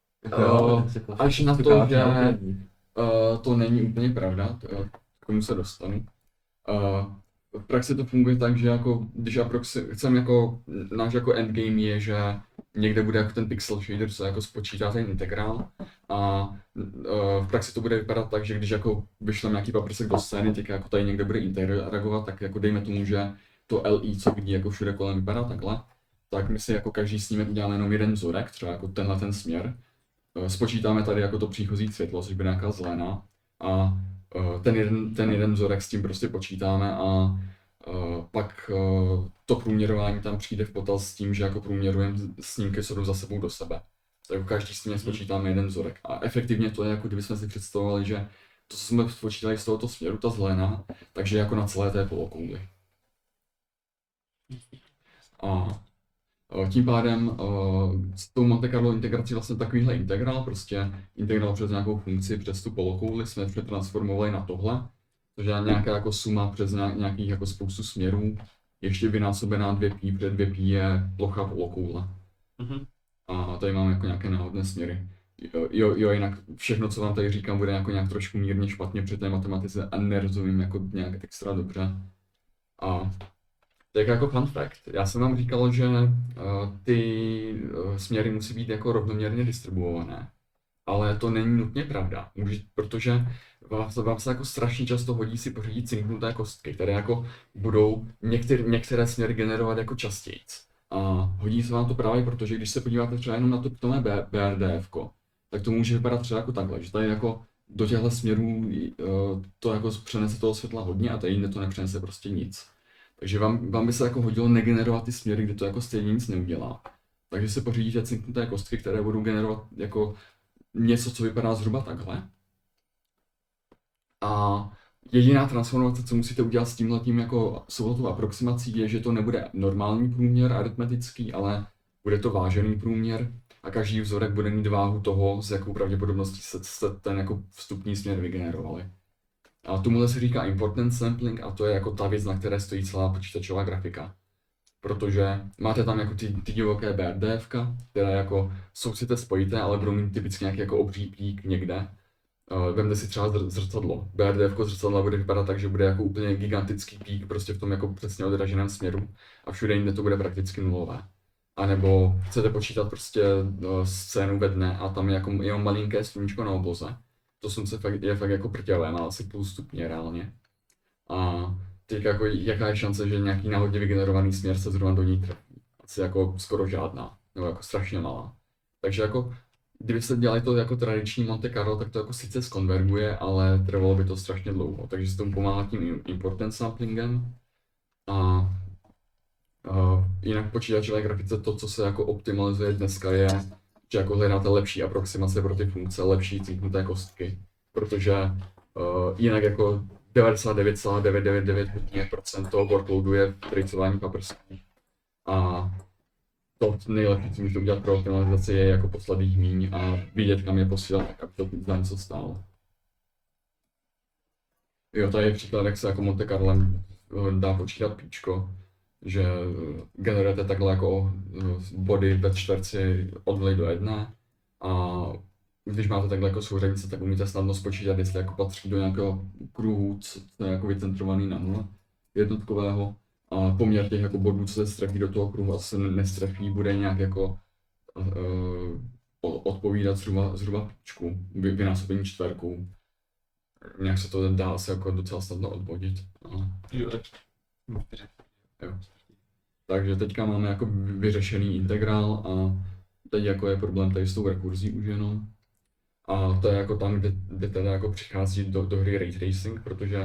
Jo, tak se až na to, koukáš že- na okolí. Uh, to není úplně pravda, to, k tomu se dostanu. Uh, v praxi to funguje tak, že jako, když aproxi- chcem jako, náš jako endgame je, že někde bude jako ten pixel shader, co jako spočítá ten integrál a uh, v praxi to bude vypadat tak, že když jako vyšlem nějaký paprsek do scény, tak jako tady někde bude interagovat, tak jako dejme tomu, že to L I, co vidí jako všude kolem, vypadá takhle, tak my si jako každý snímek uděláme jenom jeden vzorek, třeba jako tenhle ten směr. Eh, Spočítáme tady jako to příchozí světlo, což bude nějaká zelená. A eh, ten jeden, ten jeden vzorek s tím prostě počítáme a eh, pak eh, to průměrování tam přijde v potaz s tím, že jako průměrujeme snímky, co jdou za sebou do sebe. Tak jako každý snímek spočítáme jeden vzorek. A efektivně to je, jako kdybychom si představovali, že to, co jsme spočítali z tohoto směru, ta zelená, takže jako na celé té polokouli. A Eh, tím pádem uh, s tou Monte Carlo integrací vlastně takovýhle integrál, prostě integrál přes nějakou funkci, přes tu polokouli jsme přetransformovali na tohle, což je nějaká jako suma přes nějak, nějakých jako spoustu směrů, ještě vynásobená dvě pi, protože dvě pi je plocha polokoule. Mhm. A tady máme jako nějaké náhodné směry. Jo, jo, jo, jinak všechno, co vám tady říkám, bude jako nějak trošku mírně špatně při té matematice a nerozumím jako nějak extra dobře. A Tak jako fun fact, já jsem vám říkal, že uh, ty uh, směry musí být jako rovnoměrně distribuované, ale to není nutně pravda, Může, protože vám, vám se jako strašně často hodí si pořídit cinknuté kostky, které jako budou některé, některé směry generovat jako častějc. A hodí se vám to právě proto, že když se podíváte třeba jenom na to pitomé B R D F ko, tak to může vypadat třeba jako takhle, že tady jako do těchto směrů uh, to jako přenese toho světla hodně a tady jinde to nepřenese prostě nic. Takže vám, vám by se jako hodilo negenerovat ty směry, kde to jako stejně nic neudělá. Takže se pořídíte cinknuté kostky, které budou generovat jako něco, co vypadá zhruba takhle. A jediná transformace, co musíte udělat s tímhletím jako souhlatou aproximací, je, že to nebude normální průměr aritmetický, ale bude to vážený průměr a každý vzorek bude mít váhu toho, s jakou pravděpodobností se, se ten jako vstupní směr vygenerovali. A tomuhle se říká importance sampling a to je jako ta věc, na které stojí celá počítačová grafika. Protože máte tam jako ty, ty divoké B R D F ka, které jako jsou sice spojité, ale budou mít typicky nějaký jako obří pík někde. Uh, vemte si třeba zr- zrcadlo. B R D F ko zrcadla bude vypadat tak, že bude jako úplně gigantický pík prostě v tom jako přesně odraženém směru a všude jinde to bude prakticky nulové. A nebo chcete počítat prostě uh, scénu ve dne a tam je jako jenom malinké sluníčko na obloze. To slunce fakt, je fakt jako prťavé, má asi půl stupně reálně. A teď jako jaká je šance, že nějaký náhodně vygenerovaný směr se zrovna do ní trefí? Asi jako skoro žádná, nebo jako strašně malá. Takže jako, kdybyste dělali to jako tradiční Monte Carlo, tak to jako sice skonverguje, ale trvalo by to strašně dlouho. Takže se tomu pomáhá tím importance samplingem. A uh, jinak v počítačové grafice to, co se jako optimalizuje dneska je, že jako hledáte lepší aproximace pro ty funkce, lepší cinknuté kostky, protože uh, jinak jako devadesát devět celá devět set devadesát devět procent toho workloadu je tracování paprsků. A to nejlepší, co můžete udělat pro optimalizaci, je jako poslat jich míň a vidět, kam je posílat, tak aby to za něco stálo. Jo, tady je příklad, jak se jako Monte Carlem dá počítat píčko, že generujete takhle jako body ve čtverci od nuly do jedné a když máte takhle jako souřadnice, tak umíte snadno spočítat, jestli jako patří do nějakého kruhu, co je jako vycentrovaný na nule jednotkového a poměr těch jako bodů, co se strefí do toho kruhu a co se nestrefí, bude nějak jako uh, odpovídat zhruba, zhruba píčku, vynásobení čtverkou. Nějak se to dá asi jako docela snadno odvodit. No. Jo. Jo. Takže teďka máme jako vyřešený integrál a teď jako je problém tady s tou rekurzí už jenom. A to je jako tam, kde, kde teda jako přichází do, do hry ray tracing, protože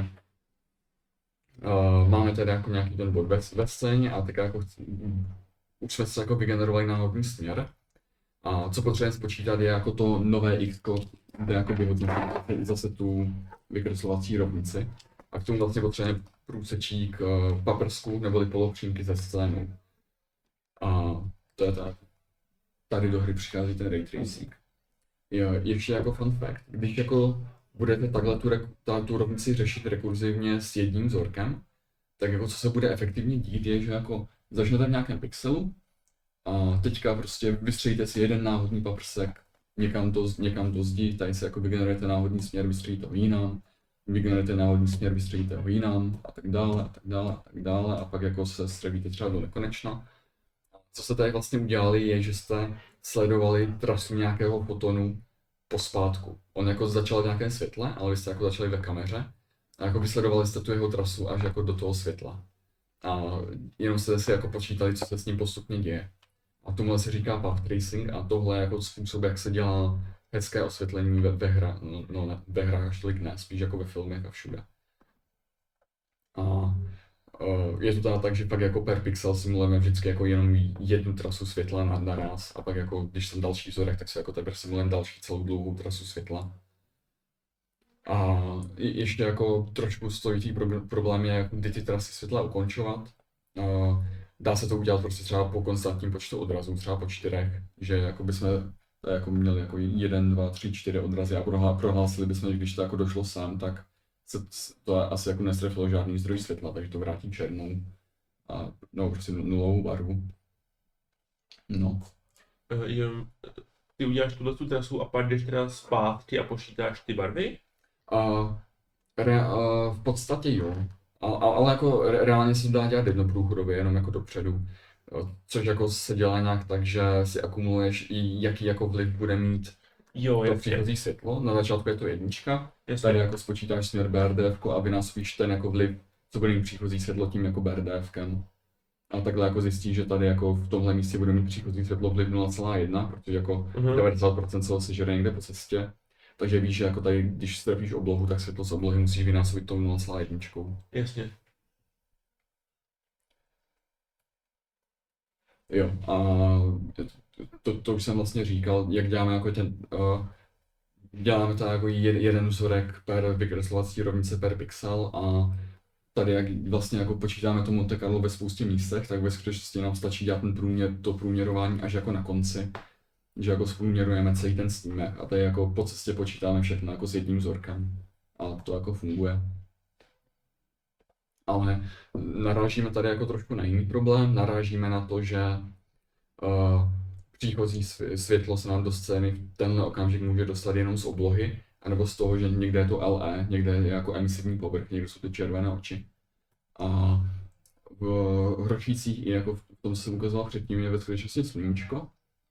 uh, máme teda jako nějaký ten bod ve, ve scéně a teďka jako už jsme se jako vygenerovali náhodný směr. A co potřebujeme spočítat je jako to nové x, kde jako vyhodnotíme zase tu vykreslovací rovnici. A k tomu vlastně potřebujeme průsečík uh, paprsku neboli polopřímky ze scénu. A to je tak. Tady do hry přichází ten ray tracing. Jo, ještě jako fun fact, když jako budete takhle tu, ta, tu rovnici řešit rekurzivně s jedním vzorkem, tak jako co se bude efektivně dít je, že jako začnete v nějakém pixelu a teďka prostě vystřelíte si jeden náhodný paprsek někam do, někam do zdi, tady se jako vygenerujete náhodný směr, vystřelíte ho jinam, vygenerujete náhodný směr, vystřelíte ho jinam a tak dále a tak dále a tak dále a pak jako se střelíte třeba do nekonečna. Co jste tady vlastně udělali je, že jste sledovali trasu nějakého fotonu pospátku. On jako začal v nějakém světle, ale vy jste jako začali ve kameře a jako vysledovali jste tu jeho trasu až jako do toho světla. A jenom jste si jako počítali, co se s ním postupně děje. A tomuhle se říká path tracing a tohle je jako způsob, jak se dělá hezké osvětlení ve, ve, hra, no, no ne, ve hrách až tolik ne, spíš jako ve filmech a všude. A Uh, je to teda tak, že pak jako per pixel simulujeme vždycky jako jenom jednu trasu světla na, naraz a pak jako když jsem další vzorek, tak se jako teprve simulujeme další celou dlouhou trasu světla. A ještě jako trošku stojící problém je, jako kdy ty trasy světla ukončovat. Uh, dá se to udělat prostě třeba po konstantním počtu odrazů, třeba po čtyřech, že jako bychom jako měli jako jeden, dva, tři, čtyři odrazy a prohlásili bychom, že když to jako došlo sem, tak se to asi jako nestrefilo žádný zdroj světla, takže to vrátí černou a no prostě nulovou barvu. No. Uh, ty uděláš tuhle tu trasu a pak jdeš teda zpátky a počítáš ty barvy? A, re, a v podstatě jo. A, a, ale jako re- reálně se to dá dělat jednoprůchodově, jenom jako dopředu. Jo, což jako se dělá nějak tak, že si akumuluješ i jaký jako vliv bude mít Jo, to jasně. příchozí světlo. Na začátku je to jednička, jasně. tady jako spočítáš směr B R D F a vynásobíš ten jako vliv, co bude mít příchozí světlo tím jako B R D F kem. A takhle jako zjistíš, že tady jako v tomhle místě bude mít příchozí světlo vliv nula celá jedna, protože jako Mhm. devadesát procent se ho sežere někde po cestě. Takže víš, že jako tady, když strefíš oblohu, tak světlo z oblohy musíš vynásobit tou nula celá jedna. Jasně. Jo, a to, to už jsem vlastně říkal, jak děláme jako ten, uh, děláme to jako jed, jeden vzorek per vykreslovací rovnice per pixel a tady jak vlastně jako počítáme to Monte Carlo ve spoustě místech, tak ve skutečnosti nám stačí dělat ten průměr, to průměrování až jako na konci, že jako zprůměrujeme celý ten snímek a tady jako po cestě počítáme všechno jako s jedním vzorkem a to jako funguje. Ale narážíme tady jako trošku na jiný problém, narážíme na to, že uh, příchozí světlo se nám do scény v tenhle okamžik může dostat jenom z oblohy, anebo z toho, že někde je to L E, někde je jako emisivní povrch, někde jsou ty červené oči. A v hročících i jako v tom, co jsem ukazoval předtím, je ve skutečnosti sluníčko.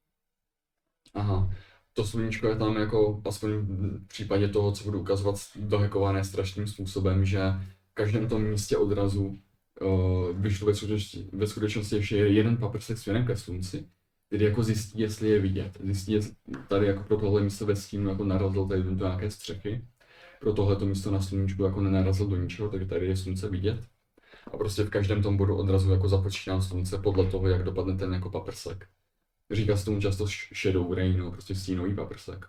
Aha, to sluníčko je tam jako, aspoň v případě toho, co budu ukazovat, dohekované strašným způsobem, že v každém tom místě odrazu uh, vyšlo ve skutečnosti, ve skutečnosti ještě jeden paprsek směrem ke slunci, který jako zjistí, jestli je vidět. Zjistí, jestli tady jako pro tohle místo ve stínu jako narazil tady do nějaké střechy. Pro tohleto místo na sluníčku jako nenarazil do ničeho, takže tady je slunce vidět. A prostě v každém tom bodu odrazu jako započítám slunce podle toho, jak dopadne ten jako paprsek. Říká se tomu často shadow rain, no, prostě stínový paprsek.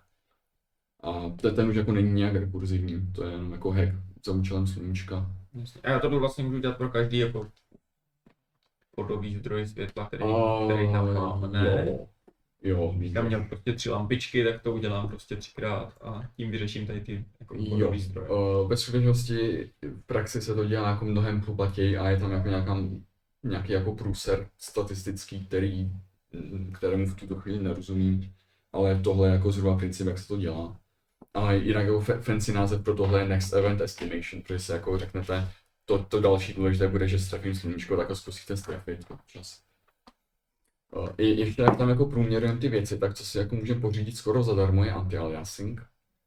A ten už jako není nějak rekurzivní, to je jenom jako hack za účelem sluníčka. A já to vlastně můžu dělat pro každý jako podobý zdroj světla, který, A, který tam mám, ne? Jo, jo, Tam měl prostě tři lampičky, tak to udělám prostě třikrát a tím vyřeším tady ty jako Jo, podobý zdroje. uh, ve skutečnosti v praxi se to dělá jako mnohem chlupatěji a je tam jako nějaká, nějaký jako průser statistický, který, kterému v tuto chvíli nerozumím, ale tohle je jako zhruba princip, jak se to dělá. A jinak jako fancy název pro tohle je Next Event Estimation, protože se jako řeknete, to, to další důležité bude, že strefím sluníčko, tak ho zkusíte strefit občas. Uh, i, ještě jak tam jako průměrujeme ty věci, tak co si jako můžeme pořídit skoro zadarmo je anti-aliasing.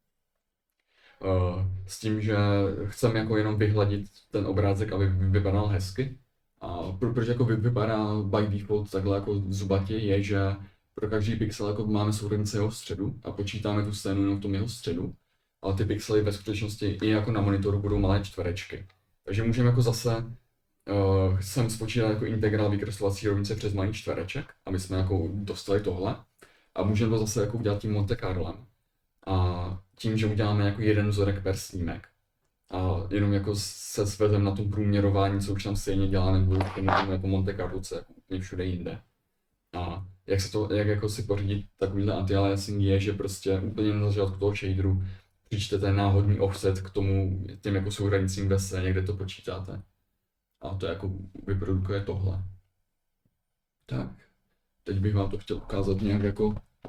Uh, s tím, že chceme jako jenom vyhladit ten obrázek, aby vypadal hezky. A pro, proč jako vy, vypadá by default takhle jako zubatě je, že pro každý pixel jako máme sourence jeho středu a počítáme tu scénu jenom v tom jeho středu. Ale ty pixely ve skutečnosti i jako na monitoru budou malé čtverečky. Takže můžeme jako zase uh, sem spočítat jako integrál vykreslovací rovnice přes malý čtvereček, aby jsme jako dostali tohle. A můžeme to zase jako udělat tím Monte Carlem. A tím, že uděláme jako jeden vzorek per snímek. A jenom jako se svezem na tom průměrování, co už tam stejně dělá, nebo tomu jako Monte Carlo, co jako úplně všude jinde. A jak se to, jak jako si pořídit takovýhle anti-aliasing je, že prostě úplně na začátku toho shaderu přičtete náhodný offset k tomu, těm jako souhranicím ve scéně, kde to počítáte. A to jako vyprodukuje tohle. Tak, teď bych vám to chtěl ukázat nějak jako,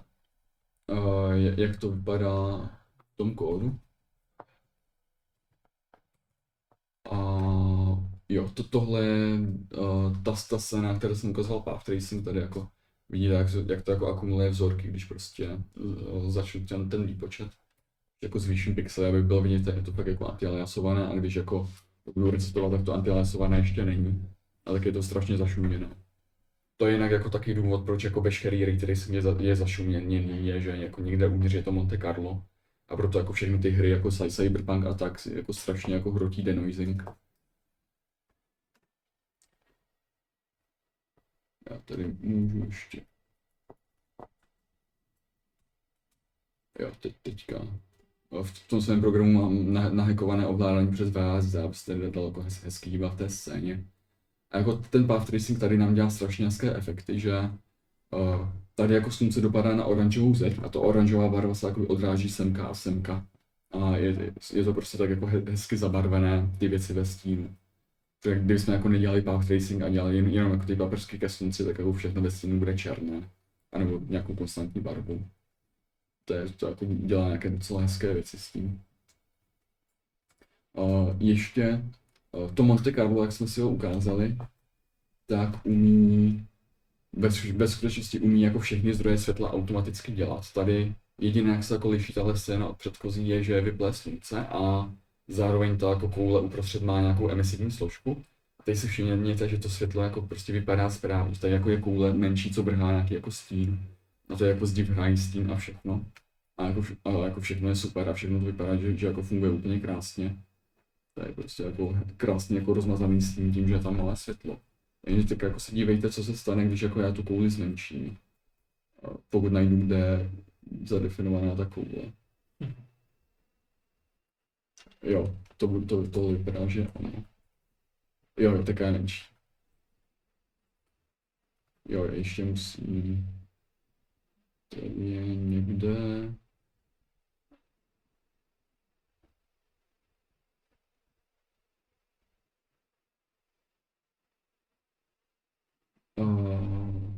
uh, jak to vypadá v tom kódu. A jo, to, tohle je uh, ta, ta scéna, kterou jsem ukazoval path tracing, tady jako vidíte, jak, jak to jako akumuluje vzorky, když prostě uh, začnu ten, ten výpočet. Jako zvýším pixely, aby bylo vidět, že je to fakt jako antialiasované, a když jako budu recitovat, tak to antialiasované ještě není. A tak je to strašně zašuměné. To je jinak jako taky důvod, proč jako veškerý ray tracing je, za, je zašuměný, je, že jako někde uvnitř je to Monte Carlo. A proto jako všechny ty hry jako Cyberpunk a tak jako strašně jako hrotí denoising. Já tady můžu ještě. Jo, teď, teďka. V tom svém programu mám nahekované ovládání přes V A S D, abyste dal jako hezký hýba v té scéně. A jako ten path tracing tady nám dělá strašně hezké efekty, že uh, tady jako slunce dopadá na oranžovou zeď a to oranžová barva se jako odráží semka a semka. A je, je to prostě tak jako hezky zabarvené, ty věci ve stínu. Takže kdybychom jako nedělali path tracing a dělali jen, jenom jako ty paprsky ke slunci, tak jako všechno ve stínu bude černé. A nebo nějakou konstantní barvu. To, je, to jako dělá nějaké docela hezké věci s tím. Uh, ještě Uh, to Monte Carlo, jak jsme si ho ukázali, tak umí, bez, bez skutečnosti umí jako všechny zdroje světla automaticky dělat. Tady jediné, jak se jako liší tahle scéna od předchozí, je, že je vyplé slunce a zároveň ta jako koule uprostřed má nějakou emisivní složku. A teď si všimněte, že to světlo jako prostě vypadá správně. Tady jako je koule menší, co brhá nějaký jako stín. A to je jako zdi vrhají stín a všechno. A jako, a jako všechno je super a všechno to vypadá, že, že jako funguje úplně krásně. To je prostě jako krásně jako rozmazaný stín tím, že je tam malé světlo. Jenže tak jako se dívejte, co se stane, když jako já tu kouli zmenším. Pokud najdu, kde je zadefinovaná ta koule. Jo, to, bu- to, to vypadá, že ano. Jo, jo, taká menší. Jo, ještě musím... Tady je někde... Uh...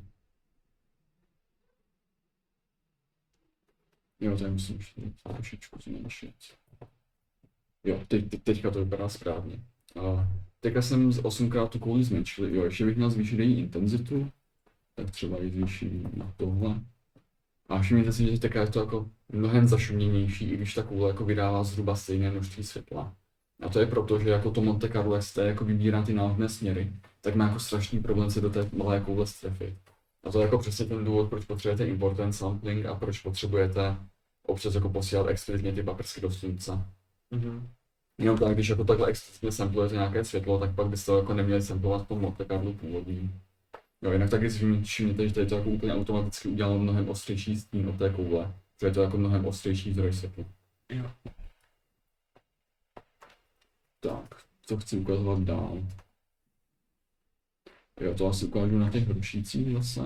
Jo, tady musím ještě trošičku zmenšit. Jo, teď, teď, teďka to vypadá správně. Uh, teďka jsem z osmkrát tu kouli zmenšil. Jo, ještě bych měl zvýšit její intenzitu. Tak třeba ji zvýším na tohle. A všimněte si, že teďka je to jako mnohem zašuměnější, i když ta koule jako vydává zhruba stejné množství světla. A to je proto, že jako to Monte Carlo, jak jste jako vybírá ty náhodné směry, tak má jako strašný problém se do té malé koule strefit. A to je jako přesně ten důvod, proč potřebujete important sampling a proč potřebujete občas jako posílat explicitně ty paprsky do slunce. Mhm. Jenom tak, když jako takhle explicitně samplujete nějaké světlo, tak pak byste to jako neměli samplovat v tom Monte Carlo původním. Jo, jinak taky si všimněte, že tady to jako úplně automaticky udělalo mnohem ostřejší stín od té koule, že je to jako mnohem ostřejší zdroj světla. Jo. Tak, co chci ukazovat dál? Jo, to asi ukážu na těch rušících zase.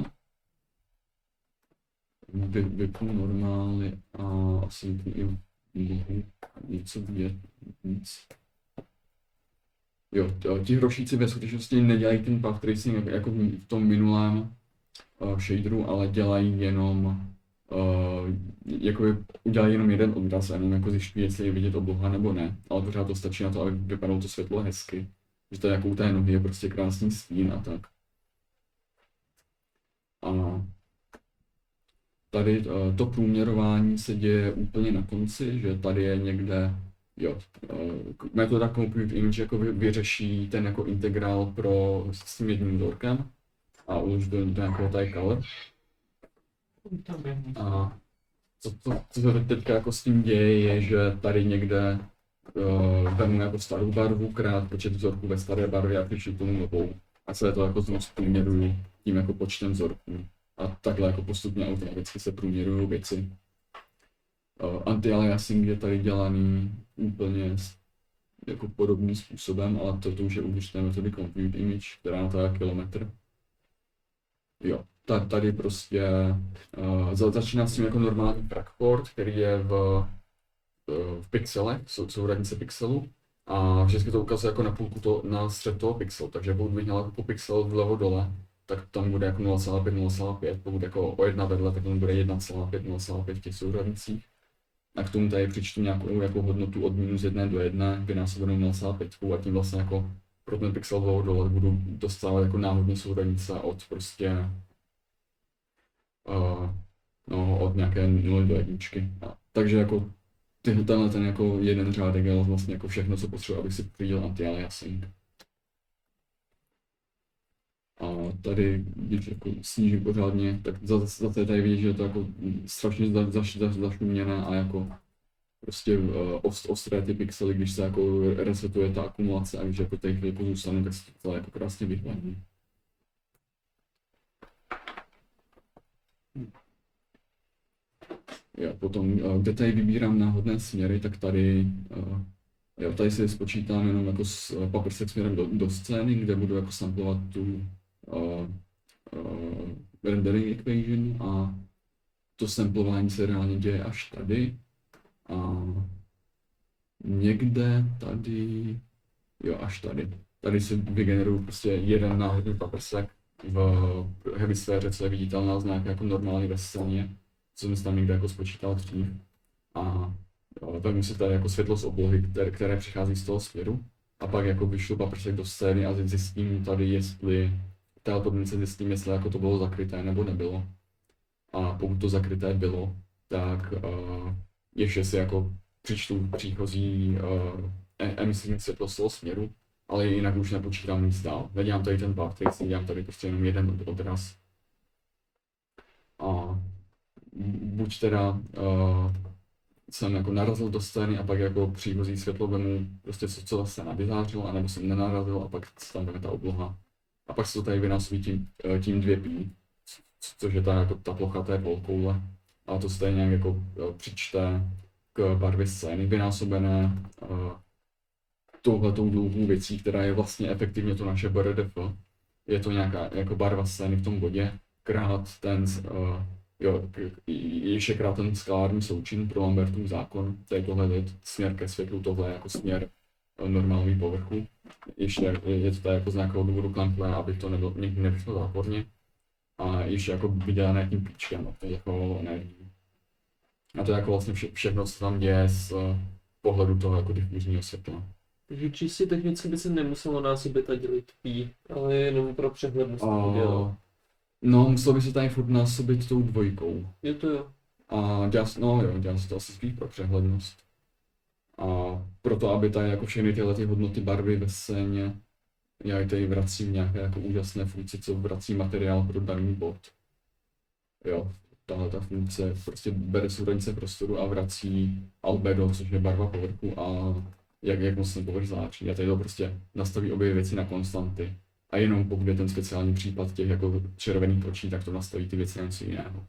Vy, vypnu normály a asi vypnu i mohu něco vidět víc. Jo, t- ti hrošíci ve skutečnosti nedělají ten path tracing jako- jako v tom minulém uh, shaderu, ale dělají jenom, uh, jakoby udělají jenom jeden odraz a jenom jako zjišťují, jestli je vidět obloha nebo ne, ale pořád to stačí na to, aby vypadalo to světlo hezky. Že to jako u té nohy je prostě krásný stín a tak. A tady uh, to průměrování se děje úplně na konci, že tady je někde, jo, uh, metoda Compute Image jako vy, vyřeší ten jako integrál pro s tím jedním vzorkem a uloží do, do nějakého tady color. A co, to, co se teďka jako s tím děje, je, že tady někde uh, vemu jako starou barvu krát počet vzorků ve staré barvě a přičtu tomu novou. A celé to jako znovu zprůměruju tím jako počtem vzorků. A takhle jako postupně automaticky se průměrují věci. Uh, anti-aliasing je tady dělaný úplně s- jako podobným způsobem, ale to, to už je uvnitř té metody Compute Image, která natahá kilometr. Jo, ta- tady prostě uh, za- začíná s tím jako normální trackport, který je v, uh, v pixelech, sou, souradnice pixelu. A vždycky to ukazuje jako na půlku to, na střed toho pixelu, takže pokud bych měl jako po pixel vlevo dole, tak tam bude jako nula celá pět, nula celá pět, pokud jako o jedna vedle, tak tam bude jedna celá pět, nula celá pět v těch souřadnicích. A k tomu tady přičtu nějakou jako hodnotu od minus jedna do jedné, vynásobenou nula celá pět a tím vlastně jako pro ten pixel vlevo dole budu dostávat jako náhodně souřadnice od prostě uh, no, od nějaké nuly do jedničky. A, takže jako tyhle tenhle ten jako jeden řádek je vlastně jako všechno, co potřebuji, abych si přidělal anti-aliasing. A tady, když jako snížím pořádně, tak za- zase tady vidět, že je to jako strašně za- za- za- zašuměné a jako prostě uh, ost, ostré ty pixely, když se jako resetuje ta akumulace a když jako tady chvilku zůstanu, tak se to celé jako krásně vyhladí. Jo, potom, uh, kde tady vybírám náhodné směry, tak tady, uh, jo, tady si spočítám jenom jako s uh, paprsek směrem do, do scény, kde budu jako samplovat tu uh, uh, rendering equation a to samplování se reálně děje až tady a někde tady, jo, až tady. Tady si vygeneruju prostě jeden náhodný paprsek v hemisféře, co je viditelná znak jako normálně ve scéně, co jsem si tam někde jako spočítal dřív. A jo, vemu si tady jako světlo z oblohy, které, které přichází z toho směru. a pak jako vyšel paprsek do scény a zjistím tady, jestli té podmínce zjistím, jestli jako to bylo zakryté nebo nebylo. A pokud to zakryté bylo, tak uh, ještě si jako přičtu příchozí uh, emisní světlo z toho směru, ale jinak už nepočítám nic dál. Nedělám tady ten path trace, dělám tady prostě jenom jeden odraz. A buď teda uh, jsem jako narazil do scény a pak jako příchozí světlo vemu prostě co, co zase navyzářilo, anebo jsem nenarazil a pak se tam veme ta obloha. A pak se to tady vynásobí tím, tím dvě pi, což je ta, jako ta plocha té polkoule. A to se tady nějak jako přičte k barvě scény vynásobené uh, touhletou dlouhou věcí, která je vlastně efektivně to naše B R D F. Je to nějaká jako barva scény v tom bodě, krát ten, uh, jo, ještě krát ten skalární součin pro Lambertův zákon. Tady tohle je směr ke světlu, tohle je jako směr normální povrchu. Ještě je to tady jako z nějakého důvodu klemplé, aby to nebylo, někdy nevyšlo záporně. A ještě jako vydělané tím píčkem, to je jako energii. A to je jako vlastně vše, všechno, co tam děje z uh, pohledu toho jako difuzního světla. Takže čistě technicky by se nemuselo násobit a dělit pi, ale jenom pro přehlednost to dělal. No, muselo by se tady furt násobit tou dvojkou. Je to jo. A dělá se, no jo, dělá se to asi spíš pro přehlednost. A proto, aby tady jako všechny tyhle ty hodnoty barvy ve scéně, já tady vracím nějaké jako úžasné funkci, co vrací materiál pro daný bod. Jo, tahle ta funkce prostě bere souranice prostoru a vrací albedo, což je barva povrchu a jak, jak moc ten povrch září. A tady to prostě nastaví obě věci na konstanty. A jenom pokud je ten speciální případ těch jako červených očí, tak to nastaví ty věci na něco jiného.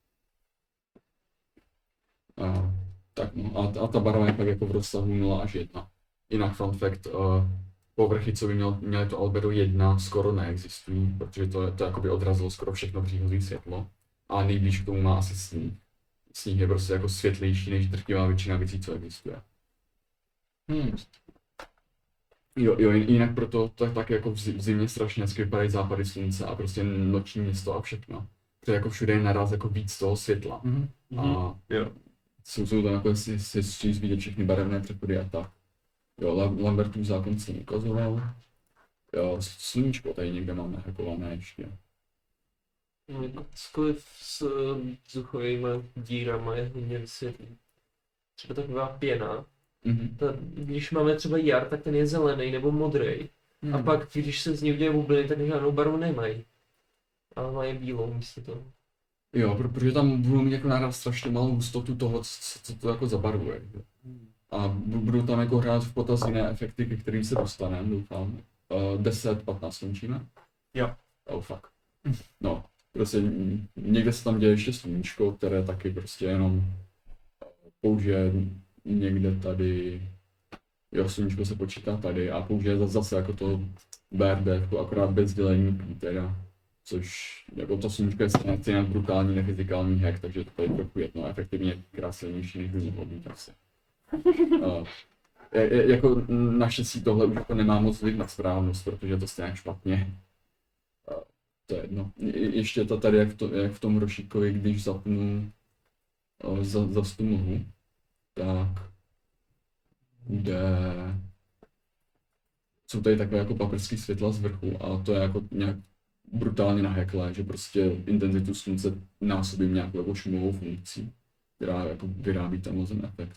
A, tak no, a, a ta barva je pak jako v rozsahu nula až jedna. Jinak fun fact, uh, povrchy, co by měl, měly to albedo jedna, skoro neexistují, protože to, to jakoby odrazilo skoro všechno příchozí světlo. A nejblíž k tomu má asi sníh. Sníh je prostě jako světlejší než drtivá většina věcí, co existuje. Hmm. Jo, jo, jinak proto to je tak jako v zimě strašně hezky vypadají západy slunce a prostě noční město a všechno. Protože jako všude je naraz jako víc toho světla. Mm-hmm. A Jo. jsou, jsou tam jako si, si, si vidět všechny barevné přechody a tak. Jo, Lambertův zákon jsem ukazoval. Jo, sluníčko tady někde máme hackované ještě. No, jako cokoliv s vzduchovými dírama je hodně vysvětlý. Třeba taková pěna. Mhm. Ta, když máme třeba jar, tak ten je zelený nebo modrý. Hmm. A pak, když se z ní udělají bubliny, tak žádnou barvu nemají. Ale mají bílou místo toho. Jo, pro- protože tam budou mít jako naraz strašně malou hustotu toho, co, co to jako zabarvuje. A bu- budou tam jako hrát v potaz jiné efekty, ke kterým se dostaneme, doufám. Uh, deset patnáct končíme? Jo. Oh fuck. No, prostě mm, někde se tam děje ještě sluníčko, které taky prostě jenom uh, použije někde tady, jo, sluníčko se počítá tady a použije za- zase jako to B R D, jako akorát bez dělení teda. Což jako to sluníčko je stejně stejně brutální nefyzikální hack, takže to je trochu jedno, efektivně krásnější než by mohlo být asi. Uh, je, je, jako naštěstí tohle už jako nemá moc vliv na správnost, protože to stejně špatně. Uh, to je jedno. Je, ještě to tady, jak v, to, jak v tom rošíkovi, když zapnu uh, za, za tu mlhu, tak bude... Jsou tady takové jako paprský světla z vrchu a to je jako nějak brutálně naheklé, že prostě intenzitu slunce násobím nějakou jako šumovou funkcí, která jako vyrábí tenhle ten efekt.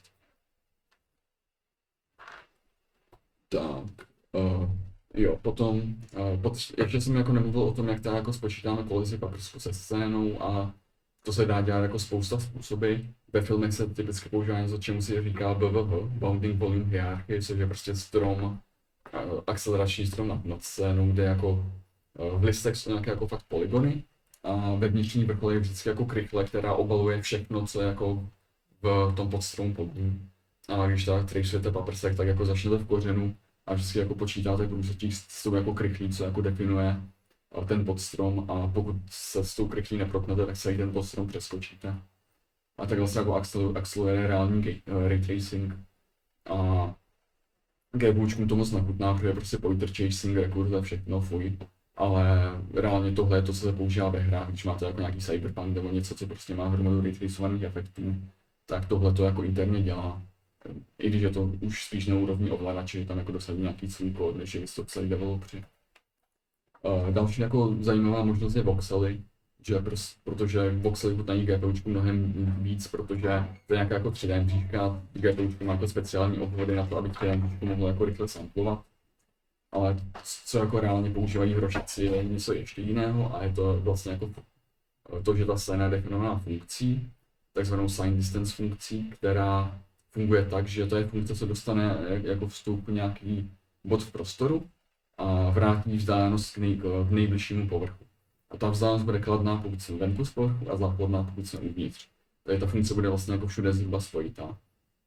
Tak, uh, jo, potom, uh, pot, ještě jsem jako nemluvil o tom, jak to jako spočítáme kolizi paprsku se scénou a to se dá dělat jako spousta způsoby. Ve filmech se typicky používá něco, čemu se říká B V H, Bounding Volume Hierarchy, což je prostě strom, uh, akcelerační strom nad, nad scénou, kde jako v listech jsou nějaké jako fakt polygony a ve vnitřní vrchole je vždycky jako krychle, která obaluje všechno, co je jako v tom podstromu pod ním. A když tak traceujete paprsek, tak jako začnete v kořenu a vždycky jako počítáte průřečí s tou jako krychlí, co jako definuje ten podstrom a pokud se s tou krychlí neproknete, tak celý ten podstrom přeskočíte. A tak vlastně jako akceleruje reální ray tracing. A Gabůčku to moc nechutná, protože je prostě pointer chasing, rekurze, všechno fuj. Ale reálně tohle je to, co se používá ve hrách, když máte jako nějaký cyberpunk nebo něco, co prostě má hromadu retracovaných efektů, tak tohle to jako interně dělá. I když je to už spíš na úrovni ovladače, že tam jako dosadí nějaký svůj kód, než je to celý developři. Uh, další jako zajímavá možnost je voxely, že pros, protože voxely hutají GPUčku mnohem víc, protože to je nějaká jako tři dé mřížka, GPUčku má jako speciální obvody na to, aby tři dé mřížku mohlo jako rychle samplovat. Ale co jako reálně používají hrošici je něco ještě jiného a je to vlastně jako to, že ta scéna je definovaná funkcí, takzvanou sign distance funkcí, která funguje tak, že to je funkce, co dostane jako vstup nějaký bod v prostoru a vrátí vzdálenost k, nej, k nejbližšímu povrchu. A ta vzdálenost bude kladná, pokud jsem venku z povrchu, a záporná, pokud jsem uvnitř. Takže ta funkce bude vlastně jako všude zhruba spojitá.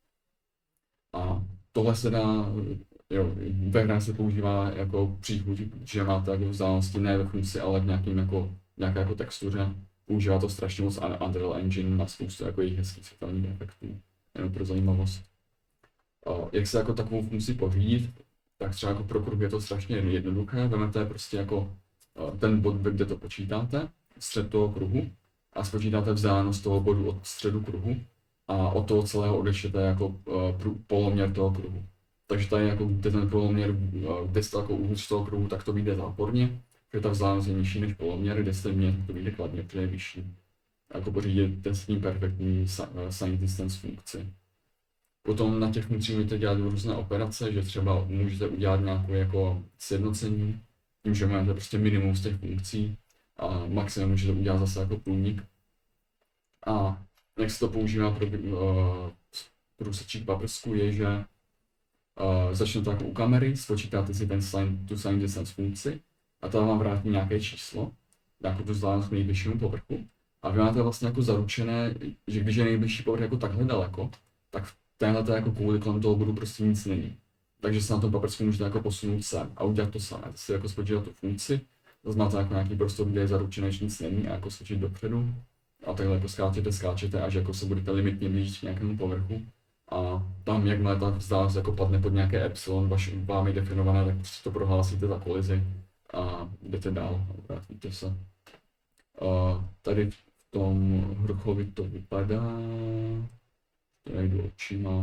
A tohle se dá, jo, ve hrách se používá jako příchuť, že máte jako vzdálenosti ne ve funkci, ale v nějakým jako, nějaké jako textuře. Používá to strašně moc Unreal Engine na spoustu jako jejich hezkých světelných efektů, jenom pro zajímavost. A jak se jako takovou funkci pořídit, tak třeba jako pro kruh je to strašně jednoduché, vezmete prostě jako ten bod, kde to počítáte, střed toho kruhu a spočítáte vzdálenost toho bodu od středu kruhu a od toho celého odečtete jako uh, poloměr toho kruhu. Takže tady jako kde ten poloměr, uh, kde jste jako uvnitř toho kruhu, tak to vyjde záporně, protože ta vzdálenost je nižší než poloměr, kde jste mě, to vyjde kladně, protože je vyšší. Jako pořídíte s tím perfektní sign distance funkci. Potom na těch funkcích můžete dělat různé operace, že třeba můžete udělat nějakou jako sjednocení, tím, že máte prostě minimum z těch funkcí a maximum můžete udělat zase jako průnik. A jak se to používá pro uh, průsečík paprsku je, že uh, začnete jako u kamery, spočítáte si ten sign, tu sign distance funkci a ta vám vrátí nějaké číslo, jako tu vzdálenost k nejbližšímu povrchu. A vy máte vlastně jako zaručené, že když je nejbližší povrch jako takhle daleko, tak v téhle jako kouli kolem toho bodu prostě nic není. Takže se na tom paprsku můžete jako posunout sem a udělat to samé. Si jako spočítat tu funkci, zase máte jako nějaký prostor, kde je zaručené, že nic není a jako skočit dopředu. A takhle jako skáčete, skáčete, až jako se budete limitně blížit k nějakému povrchu. A tam, jakmile ta vzdálenost jako padne pod nějaké epsilon, vaš, vámi definované, tak prostě to prohlásíte za kolizi a jdete dál a vrátíte se. A tady v tom vrchovi to vypadá, já jdu očima.